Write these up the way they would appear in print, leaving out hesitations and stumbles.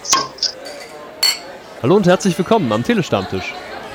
Hallo und herzlich willkommen am Telestammtisch.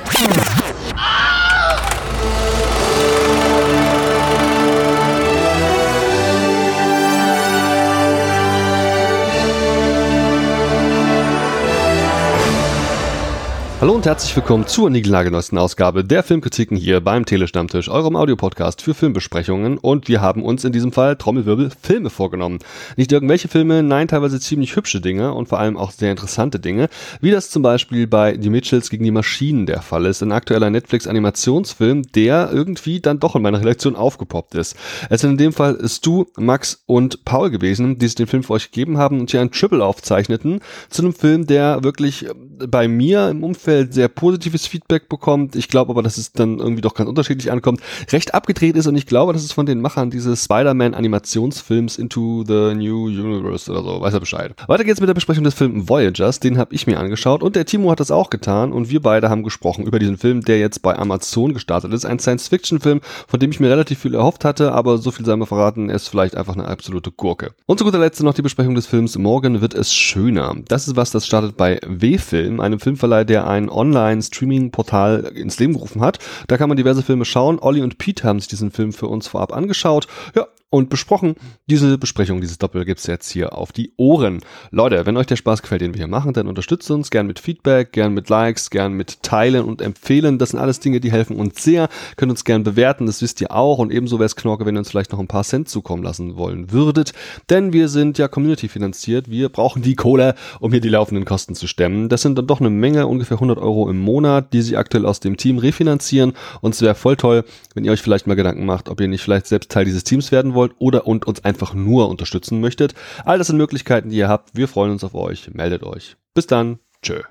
Hallo und herzlich willkommen zur niegelnagelneuesten Ausgabe der Filmkritiken hier beim Telestammtisch, eurem Audiopodcast für Filmbesprechungen. Und wir haben uns in diesem Fall, Trommelwirbel, Filme vorgenommen. Nicht irgendwelche Filme, nein, teilweise ziemlich hübsche Dinge und vor allem auch sehr interessante Dinge, wie das zum Beispiel bei Die Mitchells gegen die Maschinen der Fall ist. Ein aktueller Netflix-Animationsfilm, der irgendwie dann doch in meiner Redaktion aufgepoppt ist. Es sind in dem Fall Stu, Max und Paul gewesen, die sich den Film für euch gegeben haben und hier ein Triple aufzeichneten zu einem Film, der wirklich bei mir im Umfeld sehr positives Feedback bekommt. Ich glaube aber, dass es dann irgendwie doch ganz unterschiedlich ankommt. Recht abgedreht ist und ich glaube, dass es von den Machern dieses Spider-Man-Animationsfilms Into the New Universe oder so, weiß er Bescheid. Weiter geht's mit der Besprechung des Films Voyagers, den habe ich mir angeschaut und der Timo hat das auch getan und wir beide haben gesprochen über diesen Film, der jetzt bei Amazon gestartet ist. Ein Science-Fiction-Film, von dem ich mir relativ viel erhofft hatte, aber so viel sei mir verraten, er ist vielleicht einfach eine absolute Gurke. Und zu guter Letzt noch die Besprechung des Films Morgen wird es schöner. Das ist was, das startet bei W-Film, einem Filmverleih, der ein Online-Streaming-Portal ins Leben gerufen hat. Da kann man diverse Filme schauen. Olli und Pete haben sich diesen Film für uns vorab angeschaut. Ja, und besprochen. Diese Besprechung, dieses Doppel gibt's jetzt hier auf die Ohren. Leute, wenn euch der Spaß gefällt, den wir hier machen, dann unterstützt uns gern mit Feedback, gern mit Likes, gern mit Teilen und Empfehlen. Das sind alles Dinge, die helfen uns sehr. Könnt uns gern bewerten, das wisst ihr auch. Und ebenso wäre es Knorke, wenn ihr uns vielleicht noch ein paar Cent zukommen lassen wollen würdet. Denn wir sind ja Community finanziert. Wir brauchen die Kohle, um hier die laufenden Kosten zu stemmen. Das sind dann doch eine Menge, ungefähr 100 Euro im Monat, die sich aktuell aus dem Team refinanzieren. Und es wäre voll toll, wenn ihr euch vielleicht mal Gedanken macht, ob ihr nicht vielleicht selbst Teil dieses Teams werden wollt oder und uns einfach nur unterstützen möchtet. All das sind Möglichkeiten, die ihr habt. Wir freuen uns auf euch. Meldet euch. Bis dann. Tschö.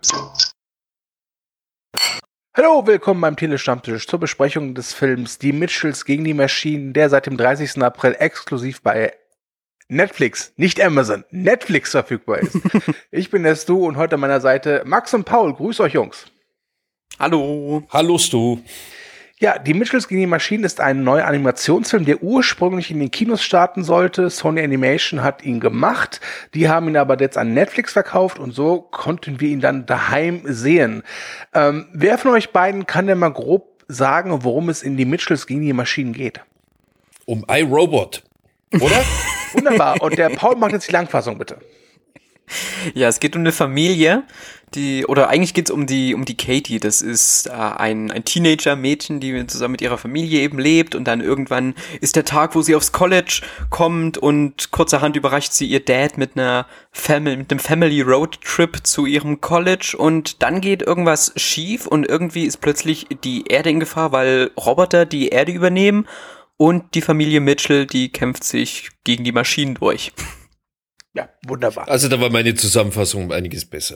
Hallo, willkommen beim Telestammtisch zur Besprechung des Films Die Mitchells gegen die Maschinen, der seit dem 30. April exklusiv bei Netflix, nicht Amazon, Netflix verfügbar ist. Ich bin der Stu und heute an meiner Seite Max und Paul. Grüß euch, Jungs. Hallo. Hallo, Stu. Ja, Die Mitchells gegen die Maschinen ist ein neuer Animationsfilm, der ursprünglich in den Kinos starten sollte. Sony Animation hat ihn gemacht. Die haben ihn aber jetzt an Netflix verkauft und so konnten wir ihn dann daheim sehen. Wer von euch beiden kann denn mal grob sagen, worum es in Die Mitchells gegen die Maschinen geht? Um iRobot, oder? Wunderbar. Und der Paul macht jetzt die Langfassung, bitte. Ja, es geht um eine Familie, eigentlich geht's um die Katie. Das ist ein Teenager-Mädchen, die zusammen mit ihrer Familie eben lebt und dann irgendwann ist der Tag, wo sie aufs College kommt und kurzerhand überrascht sie ihr Dad mit einem Family Road Trip zu ihrem College und dann geht irgendwas schief und irgendwie ist plötzlich die Erde in Gefahr, weil Roboter die Erde übernehmen und die Familie Mitchell, die kämpft sich gegen die Maschinen durch. Ja, wunderbar. Also da war meine Zusammenfassung um einiges besser.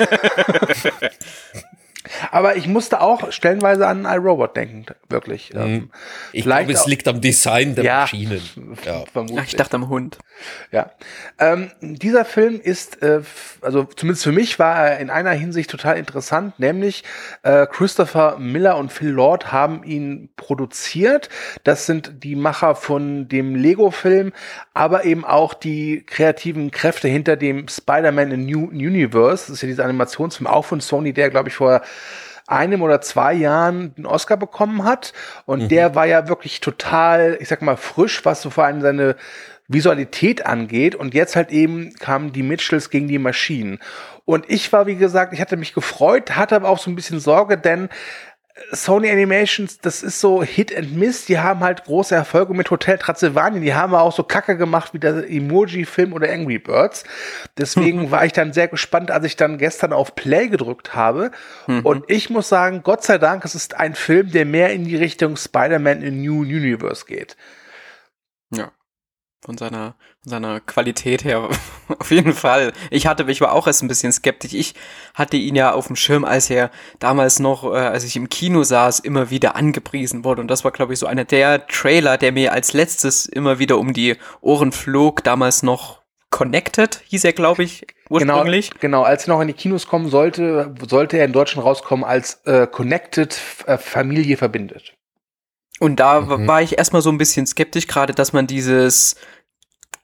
Aber ich musste auch stellenweise an iRobot denken, wirklich. Ich glaube, es liegt am Design der Maschinen. Ja, vermutlich. Ich dachte am Hund. Ja. Dieser Film ist, also zumindest für mich war er in einer Hinsicht total interessant, nämlich Christopher Miller und Phil Lord haben ihn produziert. Das sind die Macher von dem Lego-Film, aber eben auch die kreativen Kräfte hinter dem Spider-Man in New Universe. Das ist ja dieser Animationsfilm auch von Sony, der, glaube ich, vor 1 oder 2 Jahren den Oscar bekommen hat. Und der war ja wirklich total, ich sag mal, frisch, was so vor allem seine Visualität angeht. Und jetzt halt eben kamen die Mitchells gegen die Maschinen. Und ich war, wie gesagt, ich hatte mich gefreut, hatte aber auch so ein bisschen Sorge, denn Sony Animations, das ist so Hit and Miss, die haben halt große Erfolge mit Hotel Transylvanien, die haben auch so Kacke gemacht wie der Emoji-Film oder Angry Birds. Deswegen war ich dann sehr gespannt, als ich dann gestern auf Play gedrückt habe. Und ich muss sagen, Gott sei Dank, es ist ein Film, der mehr in die Richtung Spider-Man in New Universe geht. Ja. Von seiner Qualität her auf jeden Fall. Ich war auch erst ein bisschen skeptisch. Ich hatte ihn ja auf dem Schirm, als er damals noch, als ich im Kino saß, immer wieder angepriesen wurde. Und das war, glaube ich, so einer der Trailer, der mir als letztes immer wieder um die Ohren flog. Damals noch Connected, hieß er, glaube ich, ursprünglich. Genau, als er noch in die Kinos kommen sollte er in Deutschland rauskommen als Connected, Familie verbindet. Und da war ich erstmal so ein bisschen skeptisch, gerade, dass man dieses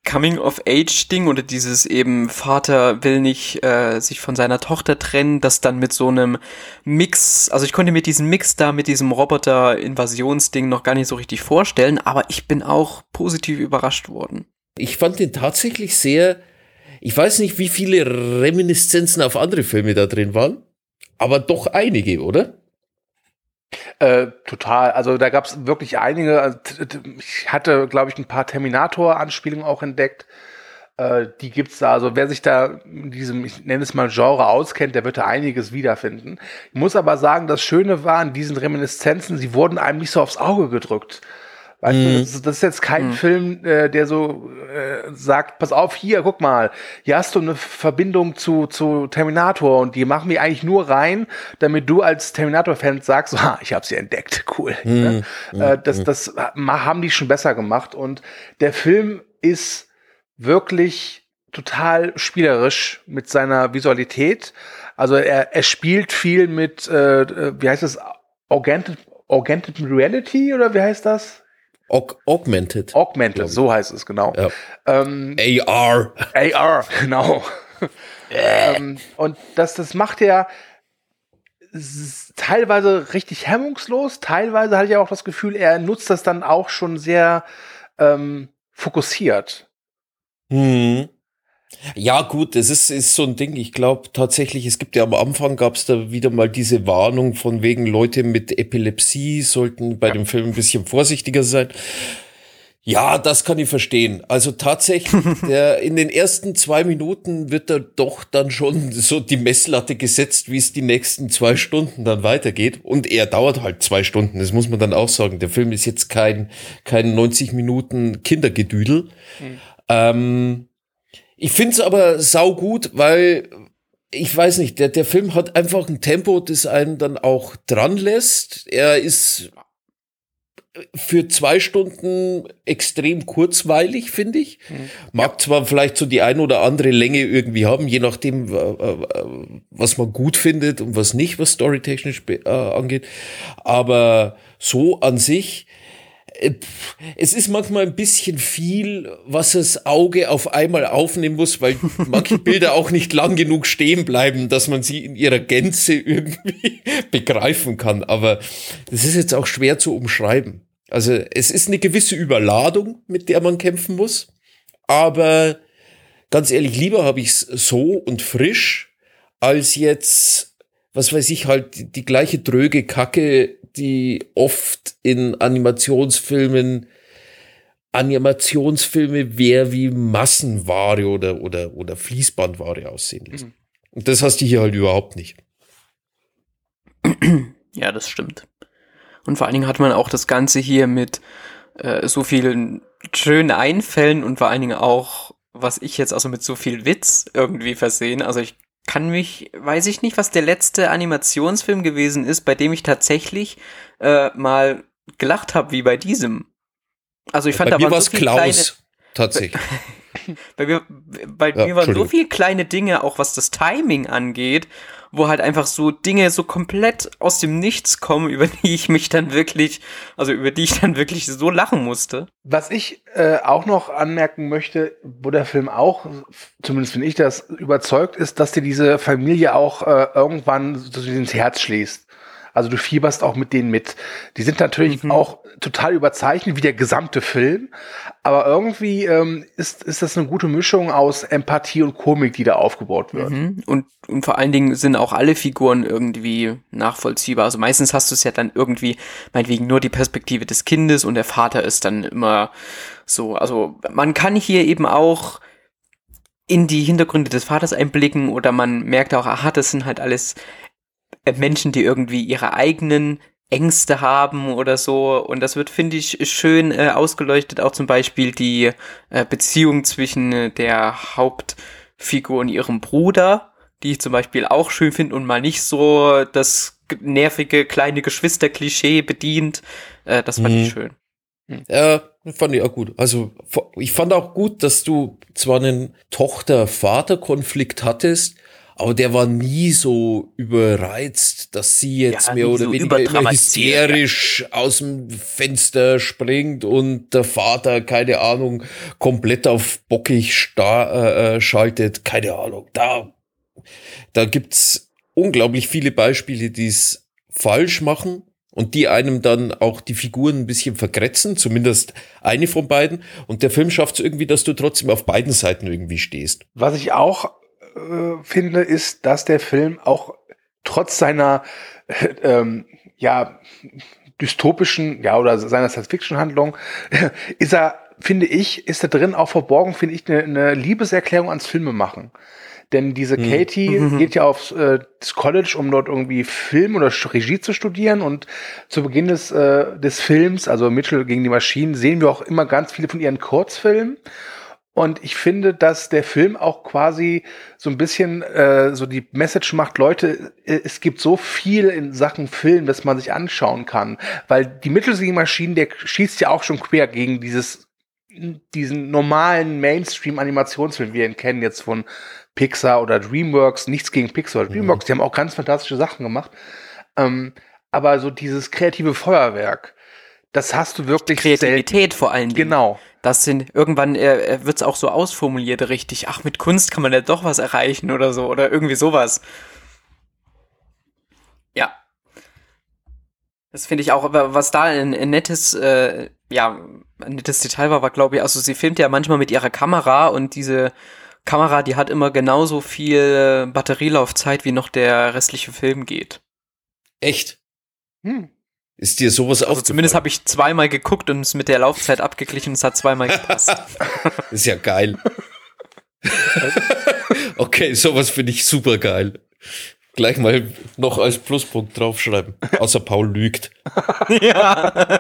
Coming-of-Age-Ding oder dieses eben Vater will nicht sich von seiner Tochter trennen, das dann mit so einem Mix, also ich konnte mir diesen Mix da mit diesem Roboter-Invasionsding noch gar nicht so richtig vorstellen, aber ich bin auch positiv überrascht worden. Ich fand den tatsächlich sehr, ich weiß nicht, wie viele Reminiszenzen auf andere Filme da drin waren, aber doch einige, oder? Total. Also da gab es wirklich einige. Also, ich hatte, glaube ich, ein paar Terminator-Anspielungen auch entdeckt. Die gibt's da. Also wer sich da in diesem, ich nenne es mal Genre auskennt, der wird da einiges wiederfinden. Ich muss aber sagen, das Schöne war an diesen Reminiszenzen, sie wurden einem nicht so aufs Auge gedrückt. Weißt du, das ist jetzt kein Film, der so sagt, pass auf, hier, guck mal, hier hast du eine Verbindung zu Terminator und die machen wir eigentlich nur rein, damit du als Terminator-Fan sagst, so, ich habe sie entdeckt, cool. Das haben die schon besser gemacht und der Film ist wirklich total spielerisch mit seiner Visualität. Also er spielt viel mit, wie heißt das, Augmented Reality oder wie heißt das? Augmented, so heißt es, genau. Ja. AR, genau. Und das macht er teilweise richtig hemmungslos, teilweise hatte ich auch das Gefühl, er nutzt das dann auch schon sehr fokussiert. Ja, gut, das ist so ein Ding. Ich glaube tatsächlich, es gibt ja am Anfang gab es da wieder mal diese Warnung von wegen Leute mit Epilepsie sollten bei dem Film ein bisschen vorsichtiger sein. Ja, das kann ich verstehen. Also tatsächlich, in den ersten 2 Minuten wird da doch dann schon so die Messlatte gesetzt, wie es die nächsten 2 Stunden dann weitergeht. Und er dauert halt 2 Stunden, das muss man dann auch sagen. Der Film ist jetzt kein 90 Minuten Kindergedüdel. Ich find's aber saugut, weil ich weiß nicht, der Film hat einfach ein Tempo, das einen dann auch dran lässt. Er ist für 2 Stunden extrem kurzweilig, finde ich. Mag zwar vielleicht so die ein oder andere Länge irgendwie haben, je nachdem, was man gut findet und was nicht, was storytechnisch angeht. Aber so an sich, es ist manchmal ein bisschen viel, was das Auge auf einmal aufnehmen muss, weil manche Bilder auch nicht lang genug stehen bleiben, dass man sie in ihrer Gänze irgendwie begreifen kann. Aber das ist jetzt auch schwer zu umschreiben. Also es ist eine gewisse Überladung, mit der man kämpfen muss. Aber ganz ehrlich, lieber habe ich es so und frisch, als jetzt, was weiß ich, halt die gleiche dröge Kacke, die oft in Animationsfilme mehr wie Massenware oder Fließbandware aussehen lässt. Und das hast du hier halt überhaupt nicht. Ja, das stimmt. Und vor allen Dingen hat man auch das Ganze hier mit so vielen schönen Einfällen und vor allen Dingen auch, was ich jetzt also mit so viel Witz irgendwie versehen. Also ich weiß ich nicht, was der letzte Animationsfilm gewesen ist, bei dem ich tatsächlich mal gelacht habe, wie bei diesem. Also ich fand, bei da mir waren so viele Klaus, tatsächlich. Bei mir waren so viele kleine Dinge, auch was das Timing angeht, wo halt einfach so Dinge so komplett aus dem Nichts kommen, über die ich dann wirklich so lachen musste. Was ich auch noch anmerken möchte, wo der Film auch, zumindest finde ich das, überzeugt ist, dass dir diese Familie auch irgendwann so ins Herz schließt. Also du fieberst auch mit denen mit. Die sind natürlich auch total überzeichnet, wie der gesamte Film. Aber irgendwie ist das eine gute Mischung aus Empathie und Komik, die da aufgebaut wird. Und vor allen Dingen sind auch alle Figuren irgendwie nachvollziehbar. Also meistens hast du es ja dann irgendwie, meinetwegen nur die Perspektive des Kindes und der Vater ist dann immer so. Also man kann hier eben auch in die Hintergründe des Vaters einblicken oder man merkt auch, aha, das sind halt alles Menschen, die irgendwie ihre eigenen Ängste haben oder so. Und das wird, finde ich, schön ausgeleuchtet. Auch zum Beispiel die Beziehung zwischen der Hauptfigur und ihrem Bruder, die ich zum Beispiel auch schön finde und mal nicht so das nervige kleine Geschwister-Klischee bedient. Das fand ich schön. Ja, fand ich auch gut. Also ich fand auch gut, dass du zwar einen Tochter-Vater-Konflikt hattest, aber der war nie so überreizt, dass sie jetzt mehr oder so weniger immer überdramatisiert, hysterisch aus dem Fenster springt und der Vater, keine Ahnung, komplett auf bockig schaltet, keine Ahnung. Da gibt's unglaublich viele Beispiele, die es falsch machen und die einem dann auch die Figuren ein bisschen vergrätzen, zumindest eine von beiden. Und der Film schafft es irgendwie, dass du trotzdem auf beiden Seiten irgendwie stehst. Was ich auch finde, ist, dass der Film auch trotz seiner dystopischen, oder seiner Science-Fiction-Handlung, ist er da drin auch verborgen, finde ich, eine Liebeserklärung ans Filmemachen. Denn diese Katie geht ja aufs das College, um dort irgendwie Film oder Regie zu studieren. Und zu Beginn des Films, also Mitchell gegen die Maschinen, sehen wir auch immer ganz viele von ihren Kurzfilmen. Und ich finde, dass der Film auch quasi so ein bisschen so die Message macht, Leute, es gibt so viel in Sachen Film, dass man sich anschauen kann. Weil die Mitchell gegen Maschinen, der schießt ja auch schon quer gegen diesen normalen Mainstream-Animationsfilm, wie wir ihn kennen jetzt von Pixar oder DreamWorks. Nichts gegen Pixar oder DreamWorks, die haben auch ganz fantastische Sachen gemacht. Aber so dieses kreative Feuerwerk, das hast du wirklich Kreativität vor allen Dingen. Genau. Das sind, irgendwann wird's auch so ausformuliert richtig. Ach, mit Kunst kann man ja doch was erreichen oder so. Oder irgendwie sowas. Ja. Das finde ich auch, aber was da ein nettes Detail war, glaube ich, also sie filmt ja manchmal mit ihrer Kamera und diese Kamera, die hat immer genauso viel Batterielaufzeit, wie noch der restliche Film geht. Echt? Ist dir sowas Also zumindest habe ich zweimal geguckt und es mit der Laufzeit abgeglichen und es hat zweimal gepasst. Ist ja geil. Okay, sowas finde ich super geil. Gleich mal noch als Pluspunkt draufschreiben. Außer Paul lügt. Ja.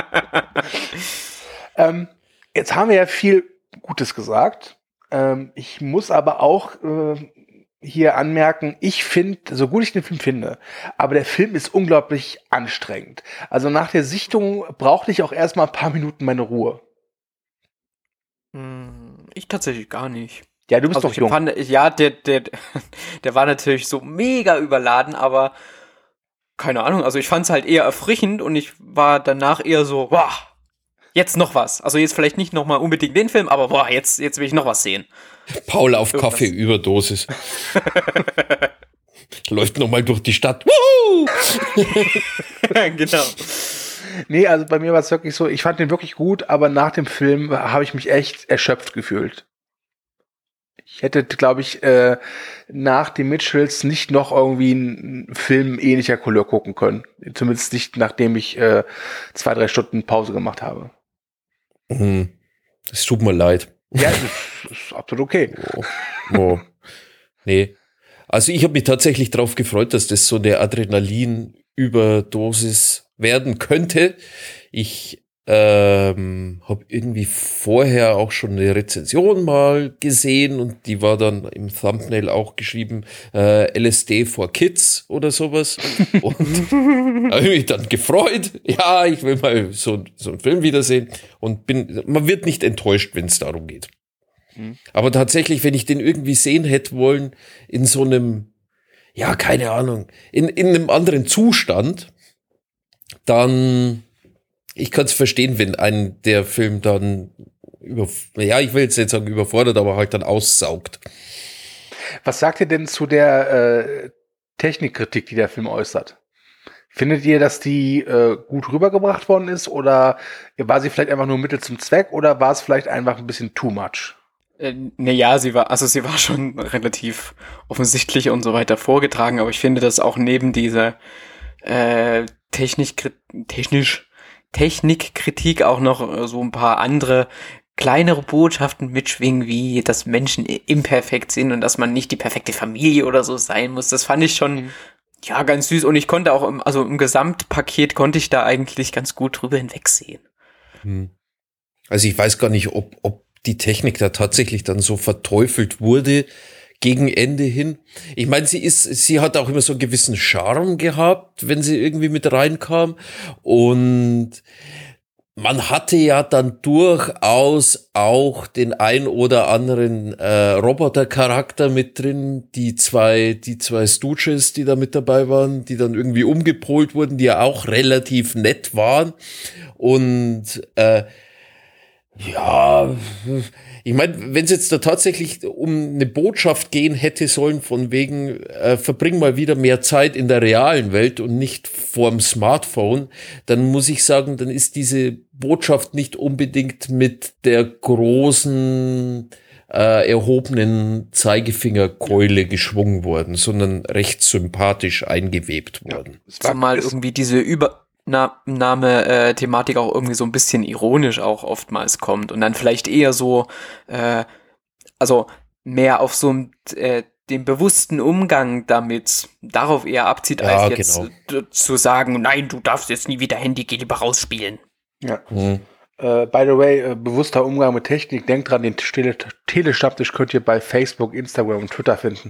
Jetzt haben wir ja viel Gutes gesagt. Ich muss aber auch hier anmerken, ich finde, so gut ich den Film finde, aber der Film ist unglaublich anstrengend. Also nach der Sichtung brauchte ich auch erstmal ein paar Minuten meine Ruhe. Ich tatsächlich gar nicht. Ja, du bist Also doch jung. Der war natürlich so mega überladen, aber keine Ahnung, also ich fand es halt eher erfrischend und ich war danach eher so, boah, jetzt noch was. Also jetzt vielleicht nicht nochmal unbedingt den Film, aber boah, jetzt will ich noch was sehen. Paul auf Kaffeeüberdosis. Läuft nochmal durch die Stadt. Wuhu! Genau. Nee, also bei mir war es wirklich so, ich fand den wirklich gut, aber nach dem Film habe ich mich echt erschöpft gefühlt. Ich hätte, glaube ich, nach den Mitchells nicht noch irgendwie einen Film ähnlicher Couleur gucken können. Zumindest nicht, nachdem ich 2-3 Stunden Pause gemacht habe. Es tut mir leid. Ja, das ist absolut okay. Oh. Nee. Also ich habe mich tatsächlich darauf gefreut, dass das so eine Adrenalin-Überdosis werden könnte. Ich habe irgendwie vorher auch schon eine Rezension mal gesehen und die war dann im Thumbnail auch geschrieben, LSD for Kids oder sowas. Und habe ich mich dann gefreut. Ja, ich will mal so einen Film wiedersehen und man wird nicht enttäuscht, wenn es darum geht. Aber tatsächlich, wenn ich den irgendwie sehen hätte wollen, in so einem, ja, keine Ahnung, in einem anderen Zustand, dann, ich kann es verstehen, wenn einen der Film dann ich will jetzt nicht sagen überfordert, aber halt dann aussaugt. Was sagt ihr denn zu der Technikkritik, die der Film äußert? Findet ihr, dass die gut rübergebracht worden ist oder war sie vielleicht einfach nur Mittel zum Zweck oder war es vielleicht einfach ein bisschen too much? Naja, sie war schon relativ offensichtlich und so weiter vorgetragen, aber ich finde, dass auch neben dieser Technikkritik auch noch so ein paar andere kleinere Botschaften mitschwingen, wie dass Menschen imperfekt sind und dass man nicht die perfekte Familie oder so sein muss. Das fand ich schon ja ganz süß und ich konnte auch im Gesamtpaket konnte ich da eigentlich ganz gut drüber hinwegsehen. Also ich weiß gar nicht, ob die Technik da tatsächlich dann so verteufelt wurde gegen Ende hin. Ich meine, sie hat auch immer so einen gewissen Charme gehabt, wenn sie irgendwie mit reinkam. Und man hatte ja dann durchaus auch den ein oder anderen Roboter-Charakter mit drin, die zwei Stooges, die da mit dabei waren, die dann irgendwie umgepolt wurden, die ja auch relativ nett waren. Und ja, ich meine, wenn es jetzt da tatsächlich um eine Botschaft gehen hätte sollen, von wegen, verbring mal wieder mehr Zeit in der realen Welt und nicht vorm Smartphone, dann muss ich sagen, dann ist diese Botschaft nicht unbedingt mit der großen erhobenen Zeigefingerkeule geschwungen worden, sondern recht sympathisch eingewebt worden. Zumal irgendwie diese Übernahme-Thematik auch irgendwie so ein bisschen ironisch auch oftmals kommt und dann vielleicht eher so, also mehr auf so den bewussten Umgang damit darauf eher abzieht, als jetzt zu sagen, nein, du darfst jetzt nie wieder Handy, geh lieber rausspielen. Ja. By the way, bewusster Umgang mit Technik. Denkt dran, den Telestammtisch könnt ihr bei Facebook, Instagram und Twitter finden.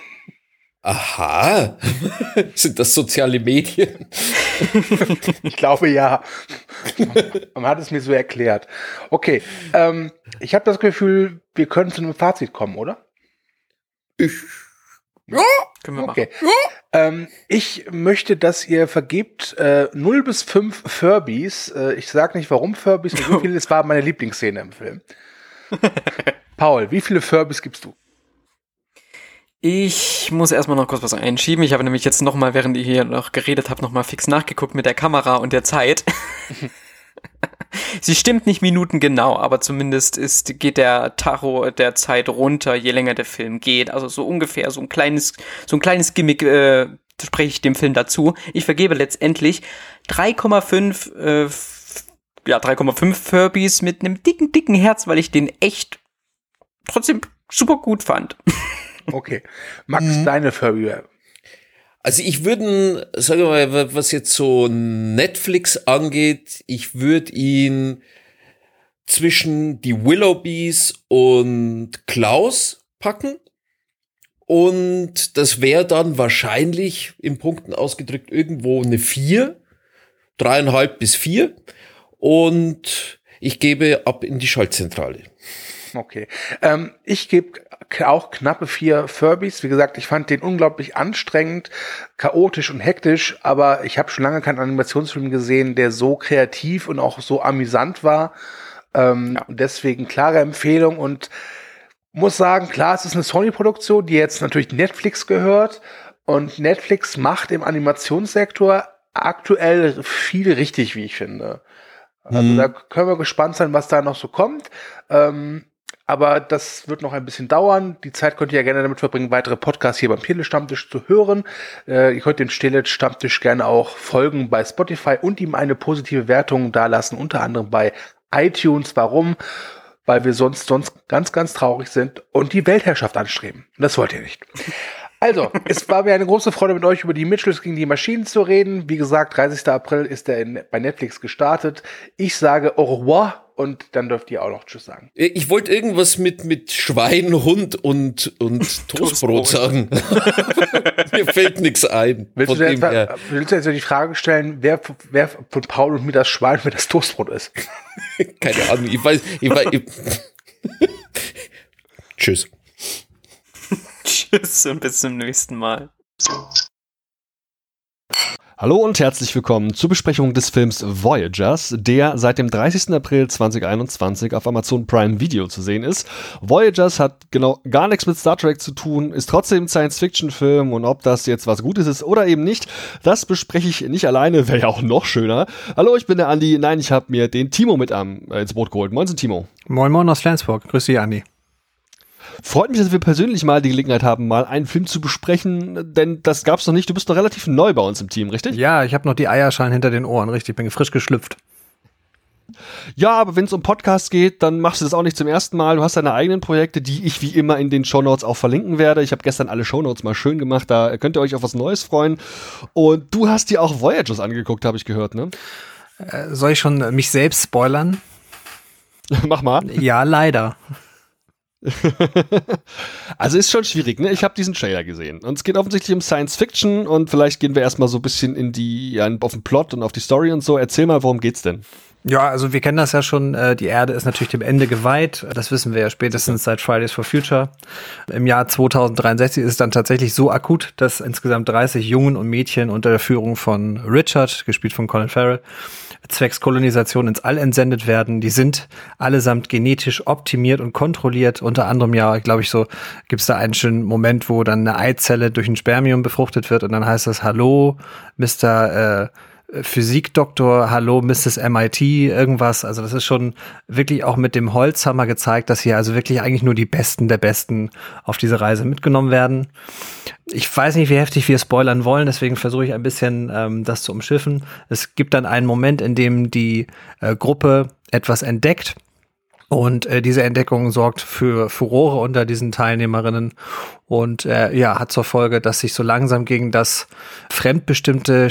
Aha. Sind das soziale Medien? Ich glaube, ja. Man hat es mir so erklärt. Okay, ich habe das Gefühl, wir können zu einem Fazit kommen, oder? Ja. Können wir Okay. machen. Ich möchte, dass ihr vergebt 0 bis 5 Furbies. Ich sag nicht, warum Furbies, wie viele, es war meine Lieblingsszene im Film. Paul, wie viele Furbies gibst du? Ich muss erstmal noch kurz was einschieben. Ich habe nämlich jetzt nochmal, während ihr hier noch geredet habt, nochmal fix nachgeguckt mit der Kamera und der Zeit. Sie stimmt nicht minutengenau, aber zumindest geht der Tacho der Zeit runter, je länger der Film geht. Also so ungefähr so ein kleines Gimmick spreche ich dem Film dazu. Ich vergebe letztendlich 3,5 Furbies mit einem dicken Herz, weil ich den echt trotzdem super gut fand. Okay. Max, deine Furby. Also ich würde, sagen wir mal, was jetzt so Netflix angeht, ich würde ihn zwischen die Willoughbys und Klaus packen. Und das wäre dann wahrscheinlich in Punkten ausgedrückt irgendwo eine 4, 3,5 bis 4. Und ich gebe ab in die Schaltzentrale. Okay. Ich gebe auch knappe 4 Furbies. Wie gesagt, ich fand den unglaublich anstrengend, chaotisch und hektisch, aber ich habe schon lange keinen Animationsfilm gesehen, der so kreativ und auch so amüsant war. Deswegen klare Empfehlung und muss sagen, klar, es ist eine Sony-Produktion, die jetzt natürlich Netflix gehört und Netflix macht im Animationssektor aktuell viel richtig, wie ich finde. Also da können wir gespannt sein, was da noch so kommt. Aber das wird noch ein bisschen dauern. Die Zeit könnt ihr ja gerne damit verbringen, weitere Podcasts hier beim Telestammtisch zu hören. Ihr könnt den Telestammtisch gerne auch folgen bei Spotify und ihm eine positive Wertung dalassen, unter anderem bei iTunes. Warum? Weil wir sonst ganz, ganz traurig sind und die Weltherrschaft anstreben. Und das wollt ihr nicht. Also, es war mir eine große Freude, mit euch über die Mitchells gegen die Maschinen zu reden. Wie gesagt, 30. April ist er bei Netflix gestartet. Ich sage au revoir und dann dürft ihr auch noch Tschüss sagen. Ich wollte irgendwas mit Schwein, Hund und Toastbrot sagen. Mir fällt nichts ein. Willst du jetzt die Frage stellen, wer von Paul und mir das Schwein und mir das Toastbrot ist? Keine Ahnung, ich weiß. Tschüss. Tschüss und bis zum nächsten Mal. Hallo und herzlich willkommen zur Besprechung des Films Voyagers, der seit dem 30. April 2021 auf Amazon Prime Video zu sehen ist. Voyagers hat genau gar nichts mit Star Trek zu tun, ist trotzdem ein Science-Fiction-Film und ob das jetzt was Gutes ist oder eben nicht, das bespreche ich nicht alleine, wäre ja auch noch schöner. Hallo, ich bin der Andi. Nein, ich habe mir den Timo mit ins Boot geholt. Moin, Timo. Moin aus Flensburg. Grüß dich, Andi. Freut mich, dass wir persönlich mal die Gelegenheit haben, mal einen Film zu besprechen, denn das gab's noch nicht. Du bist doch relativ neu bei uns im Team, richtig? Ja, ich habe noch die Eierschalen hinter den Ohren, richtig. Bin frisch geschlüpft. Ja, aber wenn es um Podcasts geht, dann machst du das auch nicht zum ersten Mal. Du hast deine eigenen Projekte, die ich wie immer in den Shownotes auch verlinken werde. Ich habe gestern alle Shownotes mal schön gemacht, da könnt ihr euch auf was Neues freuen. Und du hast dir auch Voyagers angeguckt, habe ich gehört, ne? Soll ich schon mich selbst spoilern? Mach mal. Ja, leider. Also ist schon schwierig, ne? Ich habe diesen Trailer gesehen und es geht offensichtlich um Science Fiction und vielleicht gehen wir erstmal so ein bisschen auf den Plot und auf die Story und so. Erzähl mal, worum geht's denn? Ja, also wir kennen das ja schon, die Erde ist natürlich dem Ende geweiht, das wissen wir ja spätestens seit Fridays for Future. Im Jahr 2063 ist es dann tatsächlich so akut, dass insgesamt 30 Jungen und Mädchen unter der Führung von Richard, gespielt von Colin Farrell, zwecks Kolonisation ins All entsendet werden. Die sind allesamt genetisch optimiert und kontrolliert, unter anderem ja, glaube ich, so gibt's da einen schönen Moment, wo dann eine Eizelle durch ein Spermium befruchtet wird und dann heißt das, hallo, Mr. Physikdoktor, hallo Mrs. MIT, irgendwas. Also das ist schon wirklich auch mit dem Holzhammer gezeigt, dass hier also wirklich eigentlich nur die Besten der Besten auf diese Reise mitgenommen werden. Ich weiß nicht, wie heftig wir spoilern wollen, deswegen versuche ich ein bisschen das zu umschiffen. Es gibt dann einen Moment, in dem die Gruppe etwas entdeckt. Und diese Entdeckung sorgt für Furore unter diesen Teilnehmerinnen und hat zur Folge, dass sich so langsam gegen das fremdbestimmte,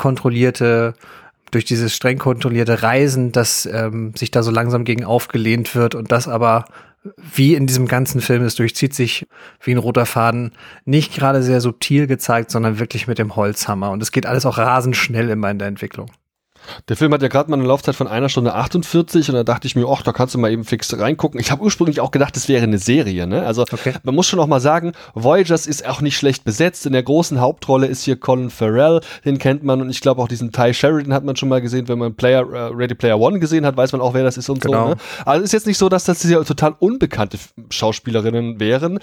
durch dieses streng kontrollierte Reisen, dass sich da so langsam gegen aufgelehnt wird und das aber, wie in diesem ganzen Film, es durchzieht sich wie ein roter Faden, nicht gerade sehr subtil gezeigt, sondern wirklich mit dem Holzhammer. Und es geht alles auch rasend schnell immer in der Entwicklung. Der Film hat ja gerade mal eine Laufzeit von 1 Stunde 48 und da dachte ich mir, da kannst du mal eben fix reingucken. Ich habe ursprünglich auch gedacht, das wäre eine Serie, ne? Also Man muss schon auch mal sagen, Voyagers ist auch nicht schlecht besetzt. In der großen Hauptrolle ist hier Colin Farrell, den kennt man und ich glaube auch diesen Ty Sheridan hat man schon mal gesehen, wenn man Ready Player One gesehen hat, weiß man auch, wer das ist und so, ne? Also ist jetzt nicht so, dass das hier total unbekannte Schauspielerinnen wären.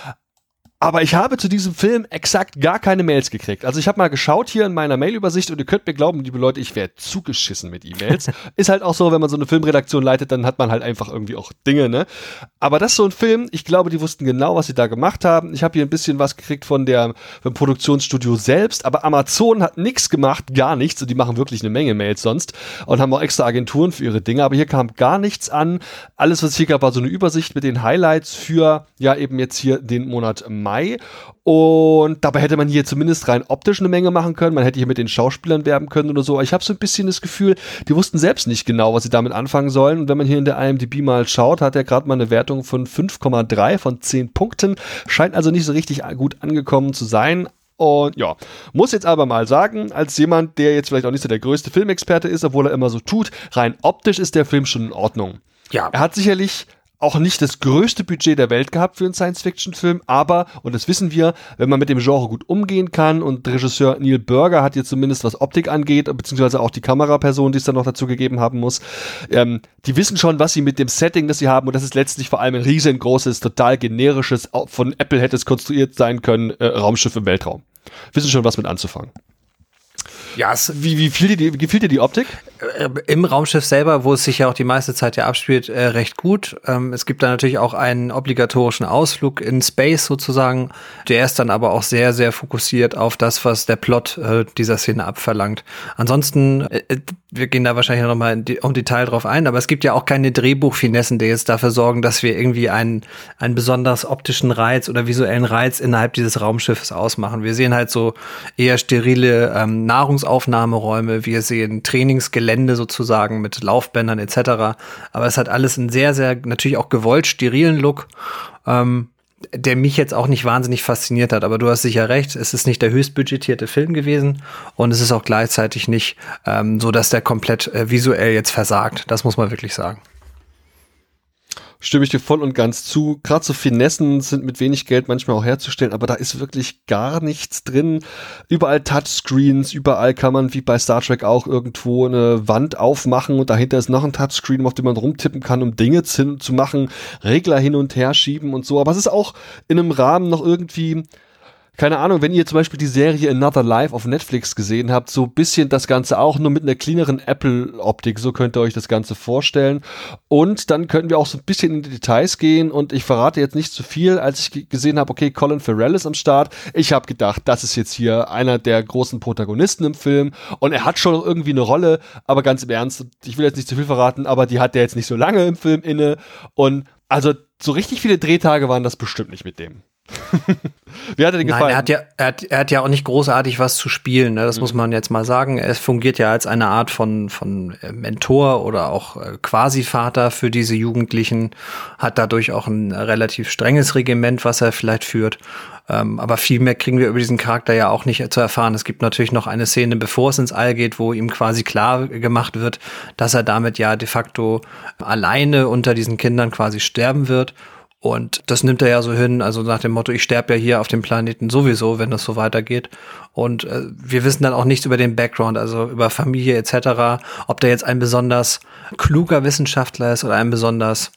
Aber ich habe zu diesem Film exakt gar keine Mails gekriegt. Also ich habe mal geschaut hier in meiner Mailübersicht und ihr könnt mir glauben, liebe Leute, ich werde zugeschissen mit E-Mails. Ist halt auch so, wenn man so eine Filmredaktion leitet, dann hat man halt einfach irgendwie auch Dinge, ne? Aber das ist so ein Film, ich glaube, die wussten genau, was sie da gemacht haben. Ich habe hier ein bisschen was gekriegt vom Produktionsstudio selbst, aber Amazon hat nichts gemacht, gar nichts. Und die machen wirklich eine Menge Mails sonst und haben auch extra Agenturen für ihre Dinge. Aber hier kam gar nichts an. Alles, was es hier gab, war so eine Übersicht mit den Highlights für, ja, eben jetzt hier den Monat Mai. Und dabei hätte man hier zumindest rein optisch eine Menge machen können. Man hätte hier mit den Schauspielern werben können oder so. Aber ich habe so ein bisschen das Gefühl, die wussten selbst nicht genau, was sie damit anfangen sollen. Und wenn man hier in der IMDb mal schaut, hat er gerade mal eine Wertung von 5,3 von 10 Punkten. Scheint also nicht so richtig gut angekommen zu sein. Und ja, muss jetzt aber mal sagen, als jemand, der jetzt vielleicht auch nicht so der größte Filmexperte ist, obwohl er immer so tut, rein optisch ist der Film schon in Ordnung. Ja. Er hat sicherlich auch nicht das größte Budget der Welt gehabt für einen Science-Fiction-Film, aber, und das wissen wir, wenn man mit dem Genre gut umgehen kann und Regisseur Neil Burger hat jetzt zumindest, was Optik angeht, beziehungsweise auch die Kameraperson, die es dann noch dazu gegeben haben muss, die wissen schon, was sie mit dem Setting, das sie haben, und das ist letztlich vor allem ein riesengroßes, total generisches, von Apple hätte es konstruiert sein können, Raumschiff im Weltraum. Wissen schon, was mit anzufangen. Ja, wie gefiel dir die Optik? Im Raumschiff selber, wo es sich ja auch die meiste Zeit ja abspielt, recht gut. Es gibt da natürlich auch einen obligatorischen Ausflug in Space sozusagen. Der ist dann aber auch sehr, sehr fokussiert auf das, was der Plot dieser Szene abverlangt. Ansonsten, wir gehen da wahrscheinlich noch mal im Detail drauf ein, aber es gibt ja auch keine Drehbuchfinessen, die jetzt dafür sorgen, dass wir irgendwie einen besonders optischen Reiz oder visuellen Reiz innerhalb dieses Raumschiffes ausmachen. Wir sehen halt so eher sterile Nahrungsaufnahmeräume, wir sehen Trainingsgelände sozusagen mit Laufbändern etc. Aber es hat alles einen sehr, sehr natürlich auch gewollt sterilen Look, der mich jetzt auch nicht wahnsinnig fasziniert hat. Aber du hast sicher recht, es ist nicht der höchstbudgetierte Film gewesen und es ist auch gleichzeitig nicht so, dass der komplett visuell jetzt versagt. Das muss man wirklich sagen. Stimme ich dir voll und ganz zu. Gerade so Finessen sind mit wenig Geld manchmal auch herzustellen, aber da ist wirklich gar nichts drin. Überall Touchscreens, überall kann man wie bei Star Trek auch irgendwo eine Wand aufmachen und dahinter ist noch ein Touchscreen, auf dem man rumtippen kann, um Dinge zu machen, Regler hin und her schieben und so. Aber es ist auch in einem Rahmen noch irgendwie, keine Ahnung, wenn ihr zum Beispiel die Serie Another Life auf Netflix gesehen habt, so ein bisschen das Ganze auch nur mit einer cleaneren Apple-Optik, so könnt ihr euch das Ganze vorstellen. Und dann können wir auch so ein bisschen in die Details gehen und ich verrate jetzt nicht zu viel, als ich gesehen habe, okay, Colin Farrell ist am Start. Ich habe gedacht, das ist jetzt hier einer der großen Protagonisten im Film und er hat schon noch irgendwie eine Rolle, aber ganz im Ernst, ich will jetzt nicht zu viel verraten, aber die hat der jetzt nicht so lange im Film inne und also so richtig viele Drehtage waren das bestimmt nicht mit dem. Wie hat er dir gefallen? Nein, er hat ja auch nicht großartig was zu spielen, ne? Das muss man jetzt mal sagen. Er fungiert ja als eine Art von Mentor oder auch Quasi-Vater für diese Jugendlichen, hat dadurch auch ein relativ strenges Regiment, was er vielleicht führt. Aber viel mehr kriegen wir über diesen Charakter ja auch nicht zu erfahren. Es gibt natürlich noch eine Szene, bevor es ins All geht, wo ihm quasi klar gemacht wird, dass er damit ja de facto alleine unter diesen Kindern quasi sterben wird. Und das nimmt er ja so hin, also nach dem Motto, ich sterbe ja hier auf dem Planeten sowieso, wenn das so weitergeht. Und wir wissen dann auch nichts über den Background, also über Familie etc., ob der jetzt ein besonders kluger Wissenschaftler ist oder ein besonders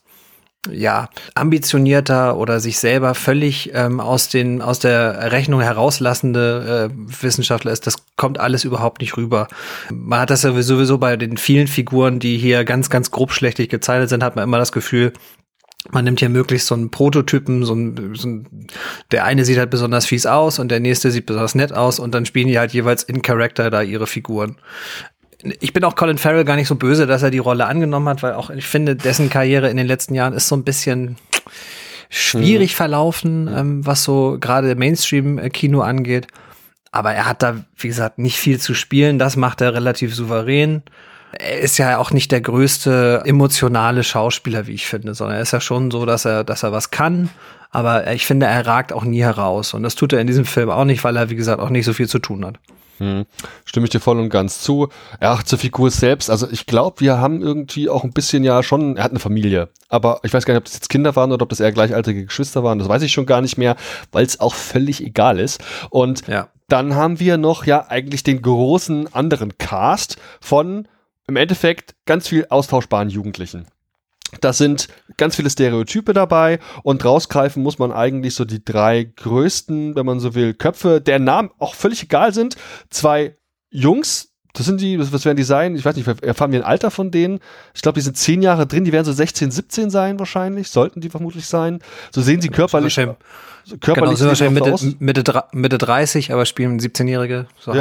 ambitionierter oder sich selber völlig aus der Rechnung herauslassende Wissenschaftler ist. Das kommt alles überhaupt nicht rüber. Man hat das ja sowieso bei den vielen Figuren, die hier ganz, ganz grobschlächtig gezeichnet sind, hat man immer das Gefühl, man nimmt hier möglichst so einen Prototypen, der eine sieht halt besonders fies aus und der nächste sieht besonders nett aus und dann spielen die halt jeweils in Character da ihre Figuren. Ich bin auch Colin Farrell gar nicht so böse, dass er die Rolle angenommen hat, weil auch ich finde, dessen Karriere in den letzten Jahren ist so ein bisschen schwierig verlaufen, was so gerade Mainstream-Kino angeht. Aber er hat da, wie gesagt, nicht viel zu spielen. Das macht er relativ souverän. Er ist ja auch nicht der größte emotionale Schauspieler, wie ich finde, sondern er ist ja schon so, dass er was kann. Aber ich finde, er ragt auch nie heraus. Und das tut er in diesem Film auch nicht, weil er, wie gesagt, auch nicht so viel zu tun hat. Stimme ich dir voll und ganz zu. Ja, zur Figur selbst, also ich glaube, wir haben irgendwie auch ein bisschen er hat eine Familie, aber ich weiß gar nicht, ob das jetzt Kinder waren oder ob das eher gleichaltrige Geschwister waren, das weiß ich schon gar nicht mehr, weil es auch völlig egal ist. Und dann haben wir noch eigentlich den großen anderen Cast von im Endeffekt ganz viel austauschbaren Jugendlichen. Das sind ganz viele Stereotype dabei und rausgreifen muss man eigentlich so die 3 größten, wenn man so will, Köpfe, deren Namen auch völlig egal sind. 2 Jungs, das sind die, was werden die sein? Ich weiß nicht, erfahren wir ein Alter von denen? Ich glaube, die sind 10 Jahre drin, die werden so 16, 17 sein wahrscheinlich, sollten die vermutlich sein. So sehen sie körperlich sind wahrscheinlich Mitte 30, aber spielen 17-Jährige. So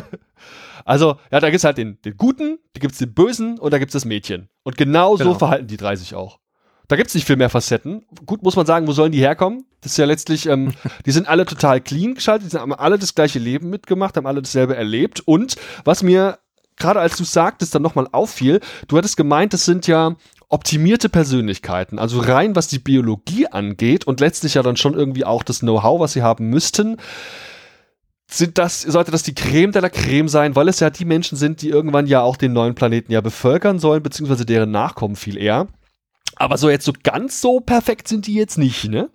Also, da gibt's halt den Guten, da gibt's den Bösen und da gibt's das Mädchen. Und genau so verhalten die 3 sich auch. Da gibt's nicht viel mehr Facetten. Gut, muss man sagen, wo sollen die herkommen? Das ist ja letztlich, die sind alle total clean geschaltet, die haben alle das gleiche Leben mitgemacht, haben alle dasselbe erlebt. Und was mir, gerade als du sagtest, dann nochmal auffiel, du hattest gemeint, das sind ja optimierte Persönlichkeiten, also rein was die Biologie angeht und letztlich ja dann schon irgendwie auch das Know-how, was sie haben müssten. Sollte das die Creme de la Creme sein, weil es ja die Menschen sind, die irgendwann ja auch den neuen Planeten ja bevölkern sollen, beziehungsweise deren Nachkommen viel eher. Aber so jetzt so ganz so perfekt sind die jetzt nicht, ne?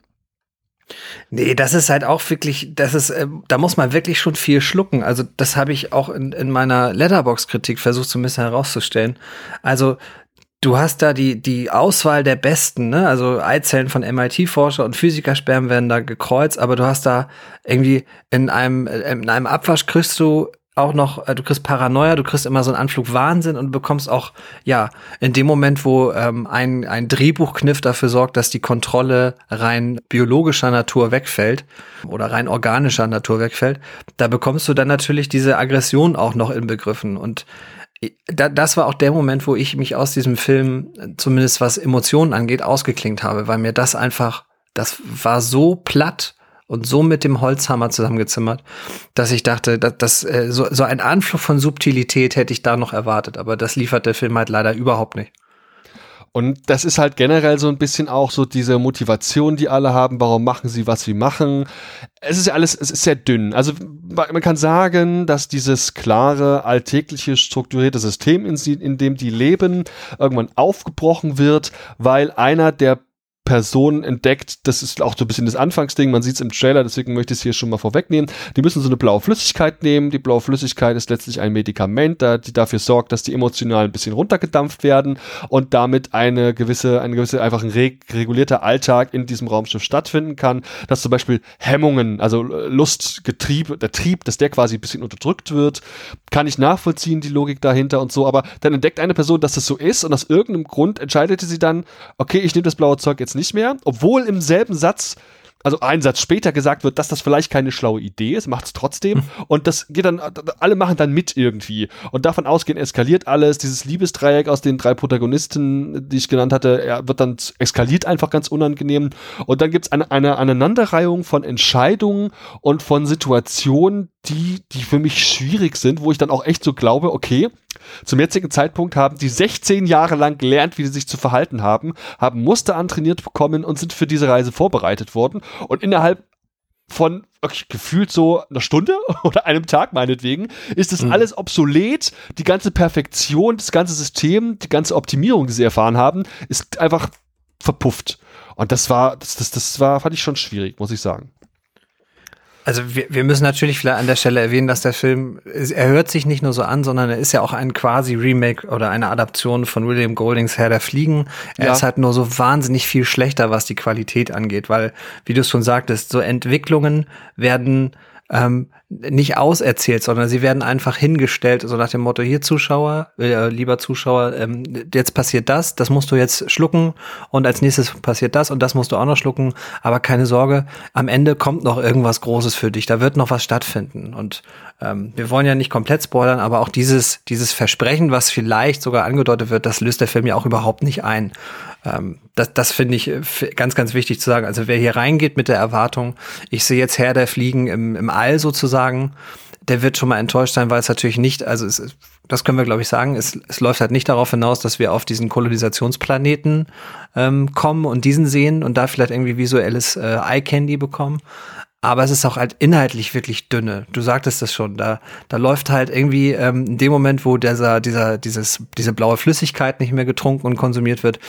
Nee, das ist halt auch wirklich, da muss man wirklich schon viel schlucken. Also das habe ich auch in meiner Letterboxd-Kritik versucht so ein bisschen herauszustellen. Also du hast da die Auswahl der Besten, ne? Also Eizellen von MIT-Forscher und Physikerspermen werden da gekreuzt, aber du hast da irgendwie in einem Abwasch kriegst du auch noch, du kriegst Paranoia, du kriegst immer so einen Anflug Wahnsinn und bekommst auch, in dem Moment, wo ein Drehbuchkniff dafür sorgt, dass die Kontrolle rein biologischer Natur wegfällt oder rein organischer Natur wegfällt, da bekommst du dann natürlich diese Aggression auch noch inbegriffen. Und das war auch der Moment, wo ich mich aus diesem Film, zumindest was Emotionen angeht, ausgeklingt habe, weil mir das war so platt und so mit dem Holzhammer zusammengezimmert, dass ich dachte, so ein Anflug von Subtilität hätte ich da noch erwartet, aber das liefert der Film halt leider überhaupt nicht. Und das ist halt generell so ein bisschen auch so diese Motivation, die alle haben, warum machen sie, was sie machen. Es ist sehr dünn. Also man kann sagen, dass dieses klare, alltägliche, strukturierte System, in dem die leben, irgendwann aufgebrochen wird, weil einer der Personen entdeckt, das ist auch so ein bisschen das Anfangsding, man sieht es im Trailer, deswegen möchte ich es hier schon mal vorwegnehmen, die müssen so eine blaue Flüssigkeit nehmen, die blaue Flüssigkeit ist letztlich ein Medikament, die dafür sorgt, dass die emotional ein bisschen runtergedampft werden und damit eine gewisse einfach ein regulierter Alltag in diesem Raumschiff stattfinden kann, dass zum Beispiel Hemmungen, also Lustgetrieb, der Trieb, dass der quasi ein bisschen unterdrückt wird, kann ich nachvollziehen, die Logik dahinter und so, aber dann entdeckt eine Person, dass das so ist und aus irgendeinem Grund entscheidete sie dann, okay, ich nehme das blaue Zeug jetzt nicht mehr, obwohl im selben Satz also einen Satz später gesagt wird, dass das vielleicht keine schlaue Idee ist, macht es trotzdem und das geht dann, alle machen dann mit irgendwie und davon ausgehend eskaliert alles, dieses Liebesdreieck aus den 3 Protagonisten, die ich genannt hatte, eskaliert einfach ganz unangenehm und dann gibt es eine Aneinanderreihung von Entscheidungen und von Situationen, die für mich schwierig sind, wo ich dann auch echt so glaube, okay, zum jetzigen Zeitpunkt haben die 16 Jahre lang gelernt, wie sie sich zu verhalten haben Muster antrainiert bekommen und sind für diese Reise vorbereitet worden. Und innerhalb von gefühlt so einer Stunde oder einem Tag meinetwegen, ist das alles obsolet. Die ganze Perfektion, das ganze System, die ganze Optimierung, die sie erfahren haben, ist einfach verpufft. Und das fand ich schon schwierig, muss ich sagen. Also wir müssen natürlich vielleicht an der Stelle erwähnen, dass der Film, er hört sich nicht nur so an, sondern er ist ja auch ein quasi Remake oder eine Adaption von William Goldings Herr der Fliegen. Er ist halt nur so wahnsinnig viel schlechter, was die Qualität angeht, weil, wie du es schon sagtest, so Entwicklungen werden nicht auserzählt, sondern sie werden einfach hingestellt, so nach dem Motto, hier Zuschauer, lieber Zuschauer, jetzt passiert das musst du jetzt schlucken und als nächstes passiert das und das musst du auch noch schlucken, aber keine Sorge, am Ende kommt noch irgendwas Großes für dich, da wird noch was stattfinden und wir wollen ja nicht komplett spoilern, aber auch dieses Versprechen, was vielleicht sogar angedeutet wird, das löst der Film ja auch überhaupt nicht ein. Das finde ich ganz, ganz wichtig zu sagen. Also wer hier reingeht mit der Erwartung, ich sehe jetzt Herr der Fliegen im All sozusagen, der wird schon mal enttäuscht sein, weil es natürlich nicht, also das können wir glaube ich sagen, es läuft halt nicht darauf hinaus, dass wir auf diesen Kolonisationsplaneten kommen und diesen sehen und da vielleicht irgendwie visuelles Eye-Candy bekommen. Aber es ist auch halt inhaltlich wirklich dünne. Du sagtest das schon. Da läuft halt irgendwie in dem Moment, wo diese blaue Flüssigkeit nicht mehr getrunken und konsumiert wird,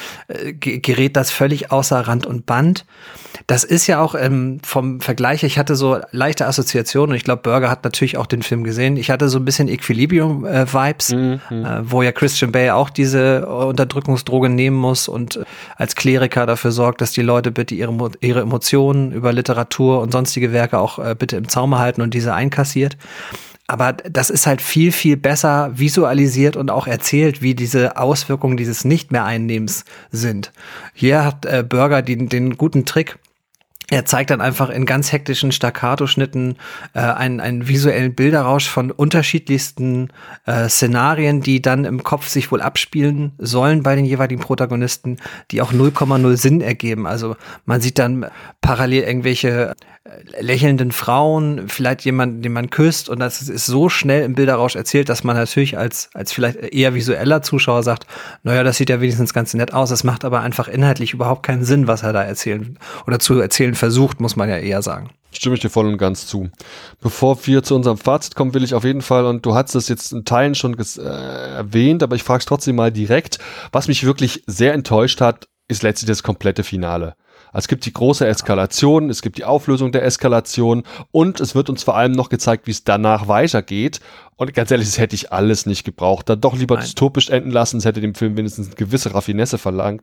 gerät das völlig außer Rand und Band. Das ist ja auch vom Vergleich, ich hatte so leichte Assoziationen und ich glaube, Burger hat natürlich auch den Film gesehen. Ich hatte so ein bisschen Equilibrium-Vibes, wo ja Christian Bale auch diese Unterdrückungsdroge nehmen muss und als Kleriker dafür sorgt, dass die Leute bitte ihre Emotionen über Literatur und sonstige Werke auch bitte im Zaume halten und diese einkassiert. Aber das ist halt viel, viel besser visualisiert und auch erzählt, wie diese Auswirkungen dieses Nicht-mehr-Einnehmens sind. Hier hat Burger den guten Trick. Er zeigt dann einfach in ganz hektischen Staccato-Schnitten einen visuellen Bilderrausch von unterschiedlichsten Szenarien, die dann im Kopf sich wohl abspielen sollen bei den jeweiligen Protagonisten, die auch 0,0 Sinn ergeben. Also man sieht dann parallel irgendwelche lächelnden Frauen, vielleicht jemanden, den man küsst und das ist so schnell im Bilderrausch erzählt, dass man natürlich als vielleicht eher visueller Zuschauer sagt, naja, das sieht ja wenigstens ganz nett aus, es macht aber einfach inhaltlich überhaupt keinen Sinn, was er da erzählen oder zu erzählen versucht, muss man ja eher sagen. Stimme ich dir voll und ganz zu. Bevor wir zu unserem Fazit kommen, will ich auf jeden Fall, und du hast es jetzt in Teilen schon erwähnt, aber ich frage es trotzdem mal direkt, was mich wirklich sehr enttäuscht hat, ist letztlich das komplette Finale. Es gibt die große Eskalation, es gibt die Auflösung der Eskalation und es wird uns vor allem noch gezeigt, wie es danach weitergeht. Und ganz ehrlich, das hätte ich alles nicht gebraucht. Dann doch lieber dystopisch enden lassen, es hätte dem Film wenigstens eine gewisse Raffinesse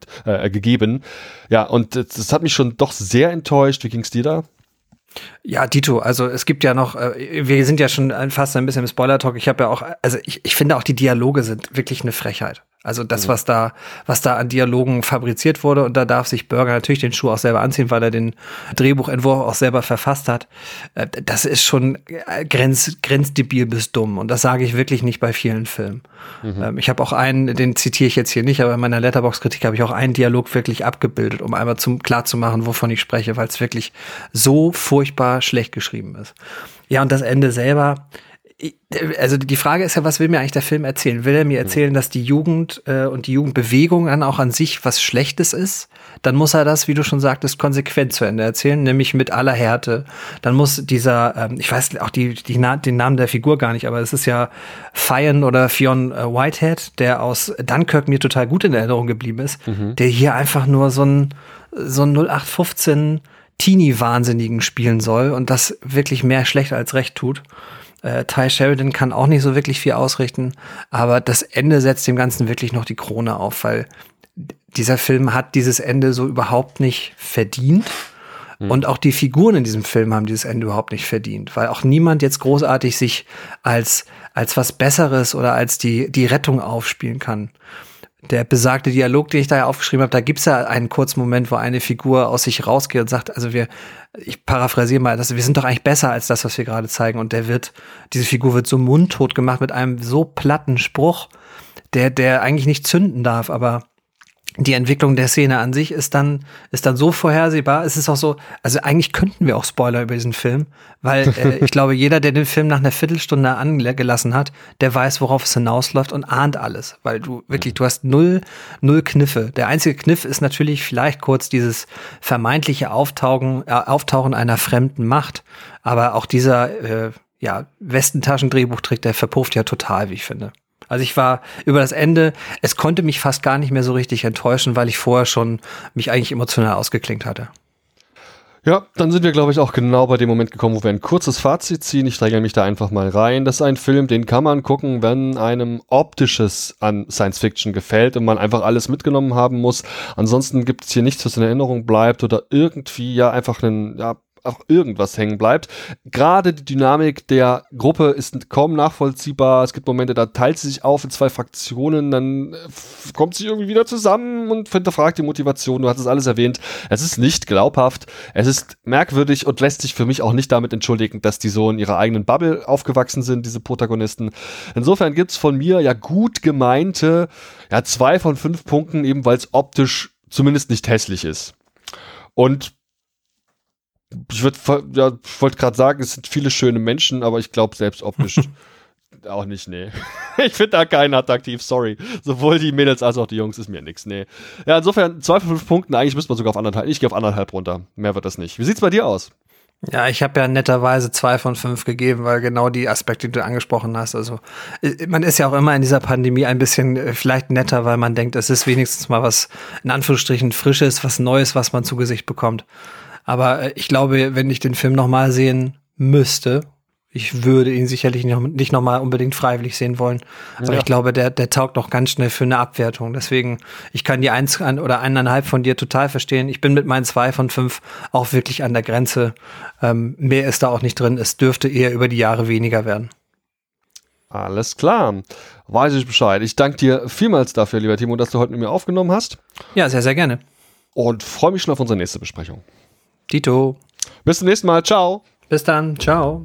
gegeben. Ja, und das hat mich schon doch sehr enttäuscht. Wie ging's dir da? Ja, Dito, also es gibt ja noch, wir sind ja schon fast ein bisschen im Spoiler-Talk. Ich habe ja auch, also ich finde auch die Dialoge sind wirklich eine Frechheit. Also das, was da an Dialogen fabriziert wurde, und da darf sich Burger natürlich den Schuh auch selber anziehen, weil er den Drehbuchentwurf auch selber verfasst hat. Das ist schon grenzdebil bis dumm, und das sage ich wirklich nicht bei vielen Filmen. Ich habe auch einen, den zitiere ich jetzt hier nicht, aber in meiner Letterboxd-Kritik habe ich auch einen Dialog wirklich abgebildet, um einmal klar zu machen, wovon ich spreche, weil es wirklich so furchtbar schlecht geschrieben ist. Ja, und das Ende selber. Also die Frage ist ja, was will mir eigentlich der Film erzählen? Will er mir erzählen, dass die Jugend und die Jugendbewegung dann auch an sich was Schlechtes ist? Dann muss er das, wie du schon sagtest, konsequent zu Ende erzählen, nämlich mit aller Härte. Dann muss dieser, ich weiß auch den Namen der Figur gar nicht, aber es ist ja Fionn Whitehead, der aus Dunkirk mir total gut in Erinnerung geblieben ist, der hier einfach nur so ein 0815 Teenie-Wahnsinnigen spielen soll und das wirklich mehr schlecht als recht tut. Ty Sheridan kann auch nicht so wirklich viel ausrichten, aber das Ende setzt dem Ganzen wirklich noch die Krone auf, weil dieser Film hat dieses Ende so überhaupt nicht verdient. Und auch die Figuren in diesem Film haben dieses Ende überhaupt nicht verdient, weil auch niemand jetzt großartig sich als was Besseres oder als die Rettung aufspielen kann. der besagte Dialog, den ich da ja aufgeschrieben habe, da gibt's ja einen kurzen Moment, wo eine Figur aus sich rausgeht und sagt, also ich paraphrasiere mal, wir sind doch eigentlich besser als das, was wir gerade zeigen. Und diese Figur wird so mundtot gemacht mit einem so platten Spruch, der eigentlich nicht zünden darf, aber die Entwicklung der Szene an sich ist dann so vorhersehbar. Es ist auch so, also eigentlich könnten wir auch Spoiler über diesen Film, weil ich glaube, jeder, der den Film nach einer Viertelstunde angelassen hat, der weiß, worauf es hinausläuft und ahnt alles, weil du hast null Kniffe. Der einzige Kniff ist natürlich vielleicht kurz dieses vermeintliche Auftauchen einer fremden Macht, aber auch dieser Westentaschendrehbuchtrick, der verpufft ja total, wie ich finde. Also ich war über das Ende, es konnte mich fast gar nicht mehr so richtig enttäuschen, weil ich vorher schon mich eigentlich emotional ausgeklinkt hatte. Ja, dann sind wir, glaube ich, auch genau bei dem Moment gekommen, wo wir ein kurzes Fazit ziehen. Ich steige mich da einfach mal rein. Das ist ein Film, den kann man gucken, wenn einem Optisches an Science-Fiction gefällt und man einfach alles mitgenommen haben muss. Ansonsten gibt es hier nichts, was in Erinnerung bleibt oder irgendwie einfach auch irgendwas hängen bleibt. Gerade die Dynamik der Gruppe ist kaum nachvollziehbar. Es gibt Momente, da teilt sie sich auf in 2 Fraktionen, dann kommt sie irgendwie wieder zusammen und hinterfragt die Motivation. Du hast es alles erwähnt. Es ist nicht glaubhaft. Es ist merkwürdig und lässt sich für mich auch nicht damit entschuldigen, dass die so in ihrer eigenen Bubble aufgewachsen sind, diese Protagonisten. Insofern gibt's von mir gut gemeinte 2 von 5 Punkten, eben weil es optisch zumindest nicht hässlich ist. Und ich wollte gerade sagen, es sind viele schöne Menschen, aber ich glaube selbst optisch auch nicht, nee. Ich finde da keinen attraktiv, sorry. Sowohl die Mädels als auch die Jungs ist mir nix, nee. Ja, insofern 2 von 5 Punkten, eigentlich müsste man sogar auf 1,5. Ich gehe auf 1,5 runter. Mehr wird das nicht. Wie sieht's bei dir aus? Ja, ich habe ja netterweise 2 von 5 gegeben, weil genau die Aspekte, die du angesprochen hast, also man ist ja auch immer in dieser Pandemie ein bisschen vielleicht netter, weil man denkt, es ist wenigstens mal was, in Anführungsstrichen, Frisches, was Neues, was man zu Gesicht bekommt. Aber ich glaube, wenn ich den Film nochmal sehen müsste, ich würde ihn sicherlich nicht nochmal unbedingt freiwillig sehen wollen. Aber ich glaube, der taugt noch ganz schnell für eine Abwertung. Deswegen, ich kann die 1 oder 1,5 von dir total verstehen. Ich bin mit meinen 2 von 5 auch wirklich an der Grenze. Mehr ist da auch nicht drin. Es dürfte eher über die Jahre weniger werden. Alles klar. Weiß ich Bescheid. Ich danke dir vielmals dafür, lieber Timo, dass du heute mit mir aufgenommen hast. Ja, sehr, sehr gerne. Und freue mich schon auf unsere nächste Besprechung. Tito. Bis zum nächsten Mal. Ciao. Bis dann. Ciao.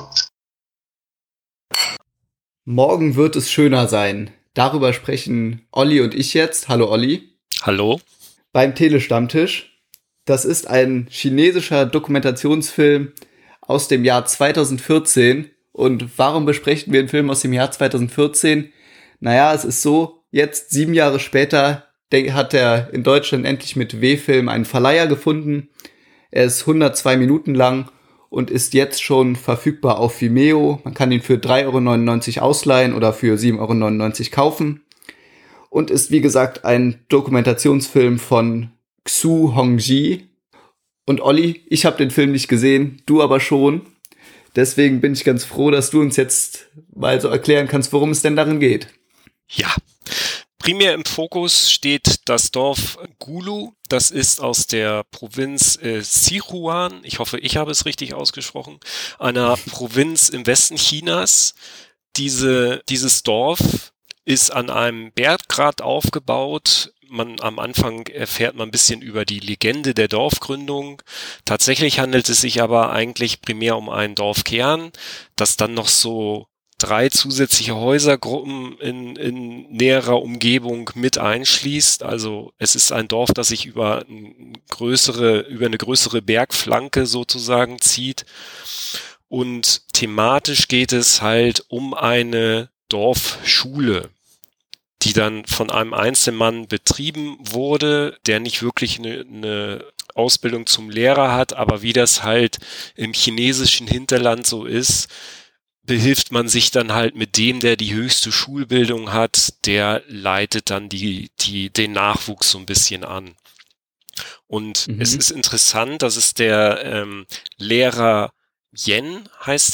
Morgen wird es schöner sein. Darüber sprechen Olli und ich jetzt. Hallo Olli. Hallo. Beim Telestammtisch. Das ist ein chinesischer Dokumentationsfilm aus dem Jahr 2014. Und warum besprechen wir einen Film aus dem Jahr 2014? Naja, es ist so, jetzt 7 Jahre später hat er in Deutschland endlich mit W-Film einen Verleiher gefunden. Er ist 102 Minuten lang und ist jetzt schon verfügbar auf Vimeo. Man kann ihn für 3,99 € ausleihen oder für 7,99 € kaufen. Und ist, wie gesagt, ein Dokumentationsfilm von Xu Hongji. Und Olli, ich habe den Film nicht gesehen, du aber schon. Deswegen bin ich ganz froh, dass du uns jetzt mal so erklären kannst, worum es denn darin geht. Ja. Primär im Fokus steht das Dorf Gulu. Das ist aus der Provinz Sichuan. Ich hoffe, ich habe es richtig ausgesprochen. Einer Provinz im Westen Chinas. Dieses Dorf ist an einem Berggrat aufgebaut. Am Anfang erfährt man ein bisschen über die Legende der Dorfgründung. Tatsächlich handelt es sich aber eigentlich primär um einen Dorfkern, das dann noch so 3 zusätzliche Häusergruppen in näherer Umgebung mit einschließt. Also es ist ein Dorf, das sich über eine größere Bergflanke sozusagen zieht. Und thematisch geht es halt um eine Dorfschule, die dann von einem Einzelmann betrieben wurde, der nicht wirklich eine Ausbildung zum Lehrer hat, aber wie das halt im chinesischen Hinterland so ist, behilft man sich dann halt mit dem, der die höchste Schulbildung hat, der leitet dann den Nachwuchs so ein bisschen an. Und es ist interessant, dass es der Lehrer Shen,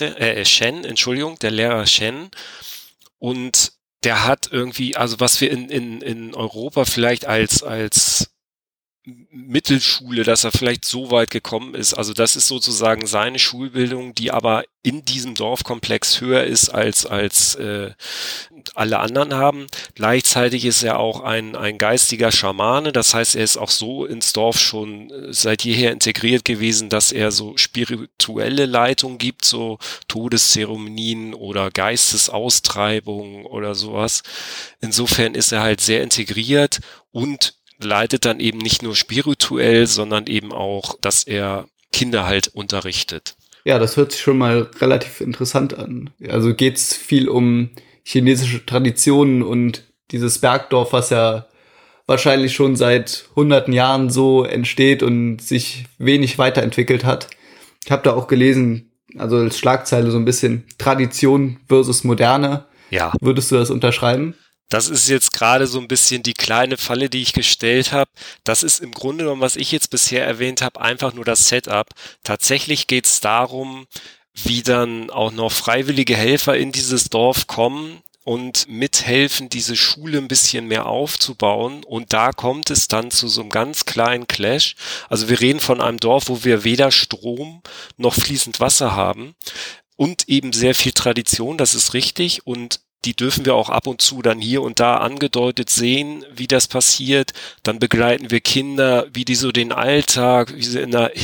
der Lehrer Shen, und der hat irgendwie, also was wir in Europa vielleicht als Mittelschule, dass er vielleicht so weit gekommen ist. Also das ist sozusagen seine Schulbildung, die aber in diesem Dorfkomplex höher ist als alle anderen haben. Gleichzeitig ist er auch ein geistiger Schamane, das heißt, er ist auch so ins Dorf schon seit jeher integriert gewesen, dass er so spirituelle Leitung gibt, so Todeszeremonien oder Geistesaustreibungen oder sowas. Insofern ist er halt sehr integriert und leitet dann eben nicht nur spirituell, sondern eben auch, dass er Kinder halt unterrichtet. Ja, das hört sich schon mal relativ interessant an. Also geht's viel um chinesische Traditionen und dieses Bergdorf, was ja wahrscheinlich schon seit hunderten Jahren so entsteht und sich wenig weiterentwickelt hat. Ich habe da auch gelesen, also als Schlagzeile so ein bisschen Tradition versus Moderne. Ja. Würdest du das unterschreiben? Das ist jetzt gerade so ein bisschen die kleine Falle, die ich gestellt habe. Das ist im Grunde genommen, was ich jetzt bisher erwähnt habe, einfach nur das Setup. Tatsächlich geht es darum, wie dann auch noch freiwillige Helfer in dieses Dorf kommen und mithelfen, diese Schule ein bisschen mehr aufzubauen. Und da kommt es dann zu so einem ganz kleinen Clash. Also wir reden von einem Dorf, wo wir weder Strom noch fließend Wasser haben und eben sehr viel Tradition, das ist richtig. Und die dürfen wir auch ab und zu dann hier und da angedeutet sehen, wie das passiert. Dann begleiten wir Kinder, wie die so den Alltag, wie sie in einer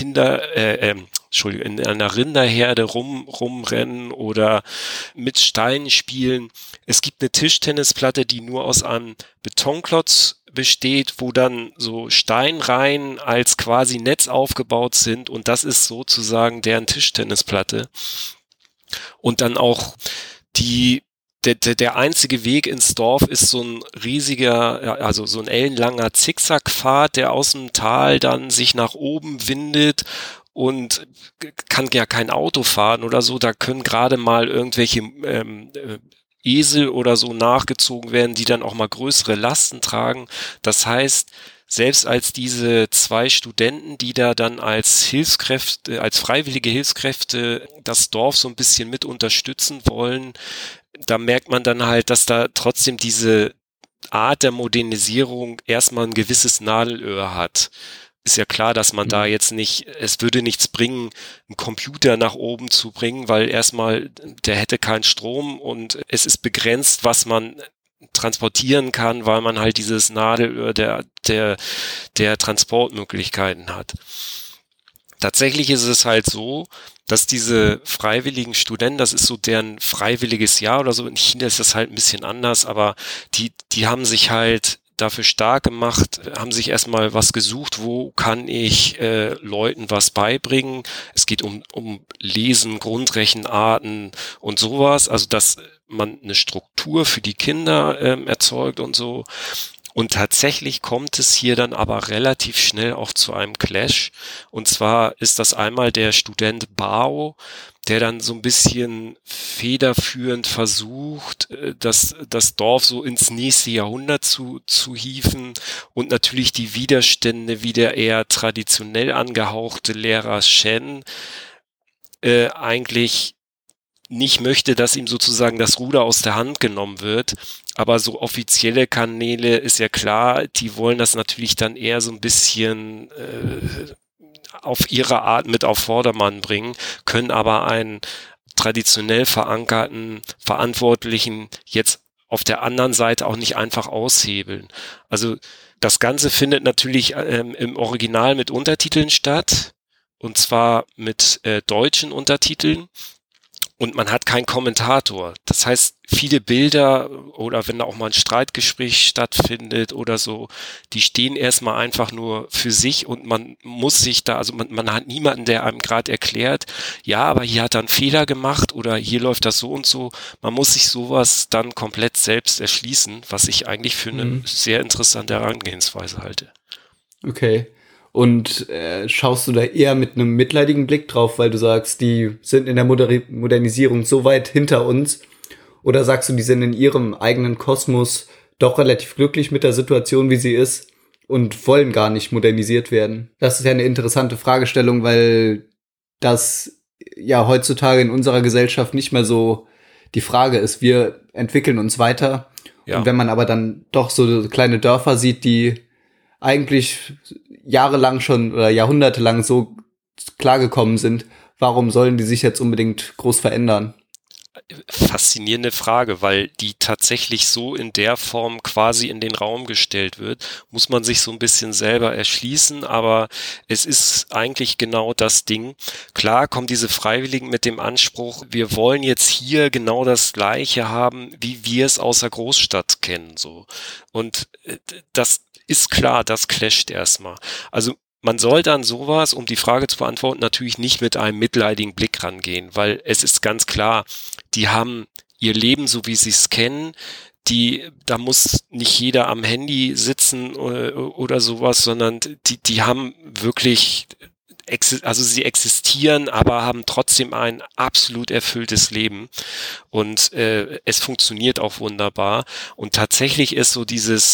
in einer Rinderherde rumrennen oder mit Steinen spielen. Es gibt eine Tischtennisplatte, die nur aus einem Betonklotz besteht, wo dann so Steinreihen als quasi Netz aufgebaut sind und das ist sozusagen deren Tischtennisplatte. Und dann auch der einzige Weg ins Dorf ist so ein riesiger, also so ein ellenlanger Zickzackpfad, der aus dem Tal dann sich nach oben windet und kann ja kein Auto fahren oder so. Da können gerade mal irgendwelche Esel oder so nachgezogen werden, die dann auch mal größere Lasten tragen. Das heißt, selbst als diese 2 Studenten, die da dann als Hilfskräfte, als freiwillige Hilfskräfte das Dorf so ein bisschen mit unterstützen wollen, da merkt man dann halt, dass da trotzdem diese Art der Modernisierung erstmal ein gewisses Nadelöhr hat. Ist ja klar, dass man da jetzt nicht, es würde nichts bringen, einen Computer nach oben zu bringen, weil erstmal der hätte keinen Strom und es ist begrenzt, was man transportieren kann, weil man halt dieses Nadelöhr der Transportmöglichkeiten hat. Tatsächlich ist es halt so, dass diese freiwilligen Studenten, das ist so deren freiwilliges Jahr oder so, in China ist das halt ein bisschen anders, aber die haben sich halt dafür stark gemacht, haben sich erstmal was gesucht, wo kann ich Leuten was beibringen. Es geht um Lesen, Grundrechenarten und sowas, also dass man eine Struktur für die Kinder erzeugt und so. Und tatsächlich kommt es hier dann aber relativ schnell auch zu einem Clash. Und zwar ist das einmal der Student Bao, der dann so ein bisschen federführend versucht, das Dorf so ins nächste Jahrhundert zu hieven und natürlich die Widerstände wie der eher traditionell angehauchte Lehrer Shen eigentlich nicht möchte, dass ihm sozusagen das Ruder aus der Hand genommen wird. Aber so offizielle Kanäle ist ja klar, die wollen das natürlich dann eher so ein bisschen auf ihre Art mit auf Vordermann bringen, können aber einen traditionell verankerten Verantwortlichen jetzt auf der anderen Seite auch nicht einfach aushebeln. Also das Ganze findet natürlich im Original mit Untertiteln statt, und zwar mit deutschen Untertiteln. Und man hat keinen Kommentator. Das heißt, viele Bilder oder wenn da auch mal ein Streitgespräch stattfindet oder so, die stehen erstmal einfach nur für sich und man muss sich da, also man hat niemanden, der einem gerade erklärt, ja, aber hier hat er einen Fehler gemacht oder hier läuft das so und so. Man muss sich sowas dann komplett selbst erschließen, was ich eigentlich für eine sehr interessante Herangehensweise halte. Okay. Und schaust du da eher mit einem mitleidigen Blick drauf, weil du sagst, die sind in der Modernisierung so weit hinter uns? Oder sagst du, die sind in ihrem eigenen Kosmos doch relativ glücklich mit der Situation, wie sie ist und wollen gar nicht modernisiert werden? Das ist ja eine interessante Fragestellung, weil das ja heutzutage in unserer Gesellschaft nicht mehr so die Frage ist. Wir entwickeln uns weiter. Ja. Und wenn man aber dann doch so kleine Dörfer sieht, die eigentlich jahrelang schon oder jahrhundertelang so klargekommen sind, warum sollen die sich jetzt unbedingt groß verändern? faszinierende Frage, weil die tatsächlich so in der Form quasi in den Raum gestellt wird. Muss man sich so ein bisschen selber erschließen, aber es ist eigentlich genau das Ding. Klar kommen diese Freiwilligen mit dem Anspruch, wir wollen jetzt hier genau das Gleiche haben, wie wir es aus der Großstadt kennen, so. Und das ist klar, das clasht erstmal. Also man sollte an sowas, um die Frage zu beantworten, natürlich nicht mit einem mitleidigen Blick rangehen, weil es ist ganz klar, die haben ihr Leben so, wie sie es kennen. Da muss nicht jeder am Handy sitzen oder sowas, sondern die haben wirklich, also sie existieren, aber haben trotzdem ein absolut erfülltes Leben. Und es funktioniert auch wunderbar. Und tatsächlich ist so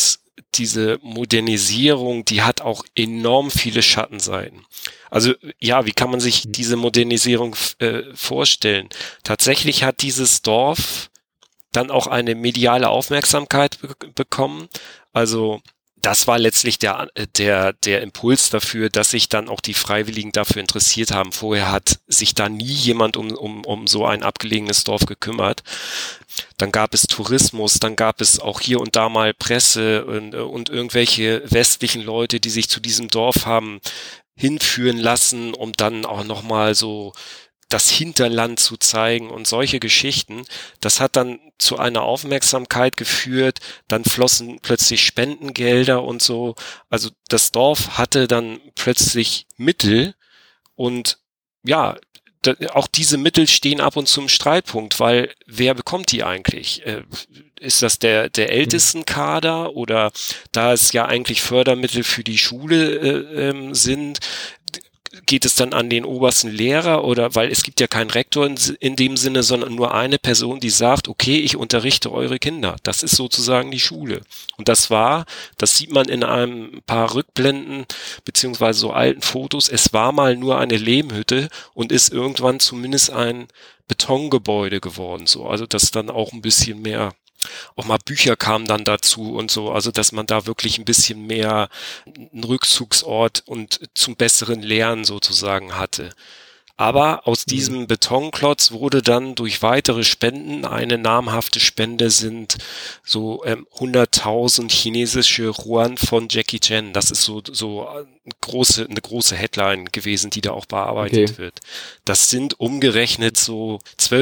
diese Modernisierung, die hat auch enorm viele Schattenseiten. Also ja, wie kann man sich diese Modernisierung vorstellen? Tatsächlich hat dieses Dorf dann auch eine mediale Aufmerksamkeit bekommen. Also das war letztlich der Impuls dafür, dass sich dann auch die Freiwilligen dafür interessiert haben. Vorher hat sich da nie jemand um so ein abgelegenes Dorf gekümmert. Dann gab es Tourismus, dann gab es auch hier und da mal Presse und irgendwelche westlichen Leute, die sich zu diesem Dorf haben hinführen lassen, um dann auch nochmal so das Hinterland zu zeigen und solche Geschichten. Das hat dann zu einer Aufmerksamkeit geführt, dann flossen plötzlich Spendengelder und so. Also das Dorf hatte dann plötzlich Mittel und ja, auch diese Mittel stehen ab und zu im Streitpunkt, weil wer bekommt die eigentlich? Ist das der Ältestenkader oder da es ja eigentlich Fördermittel für die Schule sind, geht es dann an den obersten Lehrer oder, weil es gibt ja keinen Rektor in dem Sinne, sondern nur eine Person, die sagt, okay, ich unterrichte eure Kinder. Das ist sozusagen die Schule. Und das sieht man in ein paar Rückblenden beziehungsweise so alten Fotos, es war mal nur eine Lehmhütte und ist irgendwann zumindest ein Betongebäude geworden, so. Also, dass dann auch ein bisschen mehr, auch mal Bücher kamen dann dazu und so, also dass man da wirklich ein bisschen mehr einen Rückzugsort und zum besseren Lernen sozusagen hatte. Aber aus diesem Betonklotz wurde dann durch weitere Spenden, eine namhafte Spende sind so 100.000 chinesische Yuan von Jackie Chan. Das ist so eine große Headline gewesen, die da auch bearbeitet wird. Das sind umgerechnet so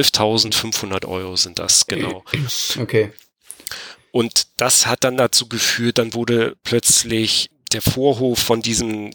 12.500 Euro sind das, genau. Okay. Und das hat dann dazu geführt, dann wurde plötzlich der Vorhof von diesem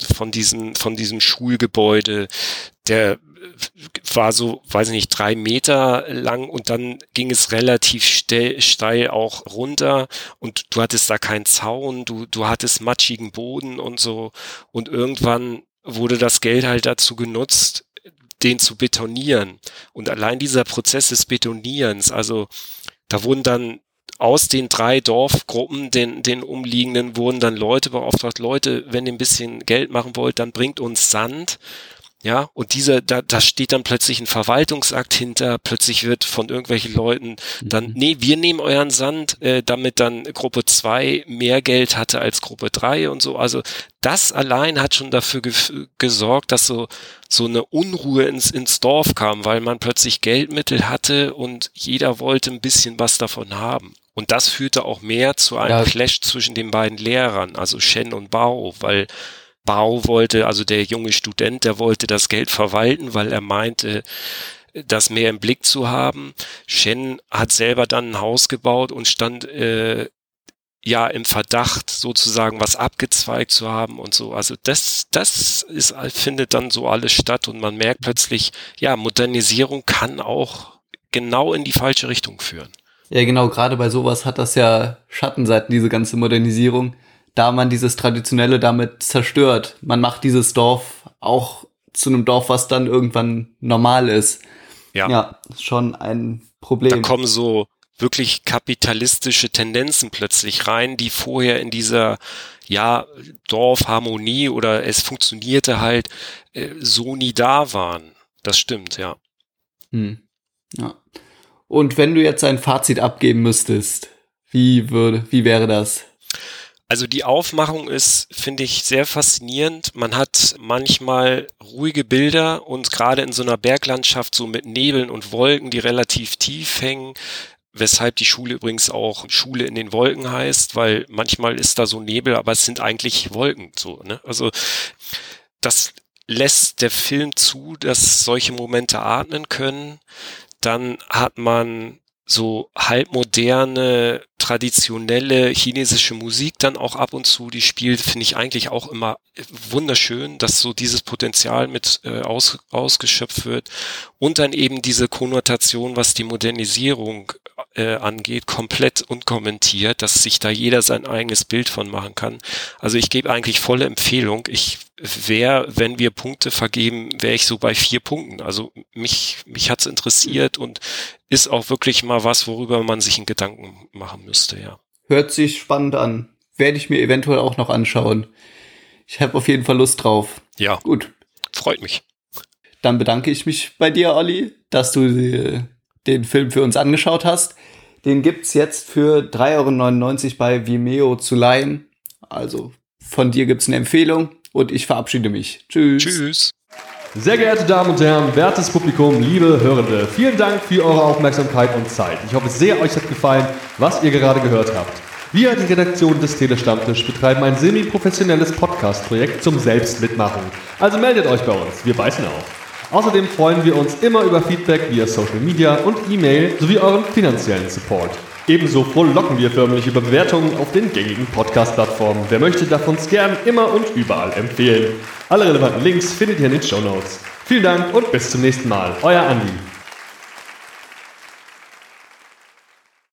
Schulgebäude, der war so, weiß ich nicht, 3 Meter lang und dann ging es relativ steil auch runter und du hattest da keinen Zaun, du hattest matschigen Boden und so und irgendwann wurde das Geld halt dazu genutzt, den zu betonieren und allein dieser Prozess des Betonierens, also da wurden dann aus den 3 Dorfgruppen, den umliegenden, wurden dann Leute beauftragt, Leute, wenn ihr ein bisschen Geld machen wollt, dann bringt uns Sand. Ja, und da steht dann plötzlich ein Verwaltungsakt hinter, plötzlich wird von irgendwelchen Leuten dann, nee, wir nehmen euren Sand, damit dann Gruppe 2 mehr Geld hatte als Gruppe 3 und so. Also das allein hat schon dafür gesorgt, dass so eine Unruhe ins Dorf kam, weil man plötzlich Geldmittel hatte und jeder wollte ein bisschen was davon haben. Und das führte auch mehr zu einem Clash zwischen den beiden Lehrern, also Shen und Bao, weil Bao wollte, also der junge Student, der wollte das Geld verwalten, weil er meinte, das mehr im Blick zu haben. Shen hat selber dann ein Haus gebaut und stand im Verdacht, sozusagen was abgezweigt zu haben und so. Also das findet dann so alles statt und man merkt plötzlich, ja, Modernisierung kann auch genau in die falsche Richtung führen. Ja, genau, gerade bei sowas hat das ja Schattenseiten, diese ganze Modernisierung, da man dieses Traditionelle damit zerstört. Man macht dieses Dorf auch zu einem Dorf, was dann irgendwann normal ist. Ja, ist schon ein Problem. Da kommen so wirklich kapitalistische Tendenzen plötzlich rein, die vorher in dieser Dorfharmonie oder es funktionierte halt so nie da waren. Das stimmt, ja. Ja. Und wenn du jetzt ein Fazit abgeben müsstest, wie wäre das? Also die Aufmachung ist, finde ich, sehr faszinierend. Man hat manchmal ruhige Bilder und gerade in so einer Berglandschaft so mit Nebeln und Wolken, die relativ tief hängen, weshalb die Schule übrigens auch Schule in den Wolken heißt, weil manchmal ist da so Nebel, aber es sind eigentlich Wolken so, ne? Also das lässt der Film zu, dass solche Momente atmen können. Dann hat man so halbmoderne, traditionelle chinesische Musik dann auch ab und zu, die spielt, finde ich eigentlich auch immer wunderschön, dass so dieses Potenzial mit ausgeschöpft wird und dann eben diese Konnotation, was die Modernisierung angeht, komplett unkommentiert, dass sich da jeder sein eigenes Bild von machen kann. Also ich gebe eigentlich volle Empfehlung. Wenn wir Punkte vergeben, wäre ich so bei 4 Punkten. Also mich hat's interessiert und ist auch wirklich mal was, worüber man sich einen Gedanken machen müsste, ja. Hört sich spannend an. Werde ich mir eventuell auch noch anschauen. Ich habe auf jeden Fall Lust drauf. Ja. Gut. Freut mich. Dann bedanke ich mich bei dir, Olli, dass du den Film für uns angeschaut hast. Den gibt's jetzt für 3,99 € bei Vimeo zu leihen. Also von dir gibt's eine Empfehlung und ich verabschiede mich. Tschüss. Tschüss. Sehr geehrte Damen und Herren, wertes Publikum, liebe Hörende, vielen Dank für eure Aufmerksamkeit und Zeit. Ich hoffe sehr, euch hat gefallen, was ihr gerade gehört habt. Wir, die Redaktion des Telestammtisch, betreiben ein semi-professionelles Podcast-Projekt zum Selbstmitmachen. Also meldet euch bei uns, wir beißen auf. Außerdem freuen wir uns immer über Feedback via Social Media und E-Mail sowie euren finanziellen Support. Ebenso frohlocken wir förmlich über Bewertungen auf den gängigen Podcast-Plattformen. Wer möchte, darf uns gern immer und überall empfehlen. Alle relevanten Links findet ihr in den Shownotes. Vielen Dank und bis zum nächsten Mal. Euer Andi.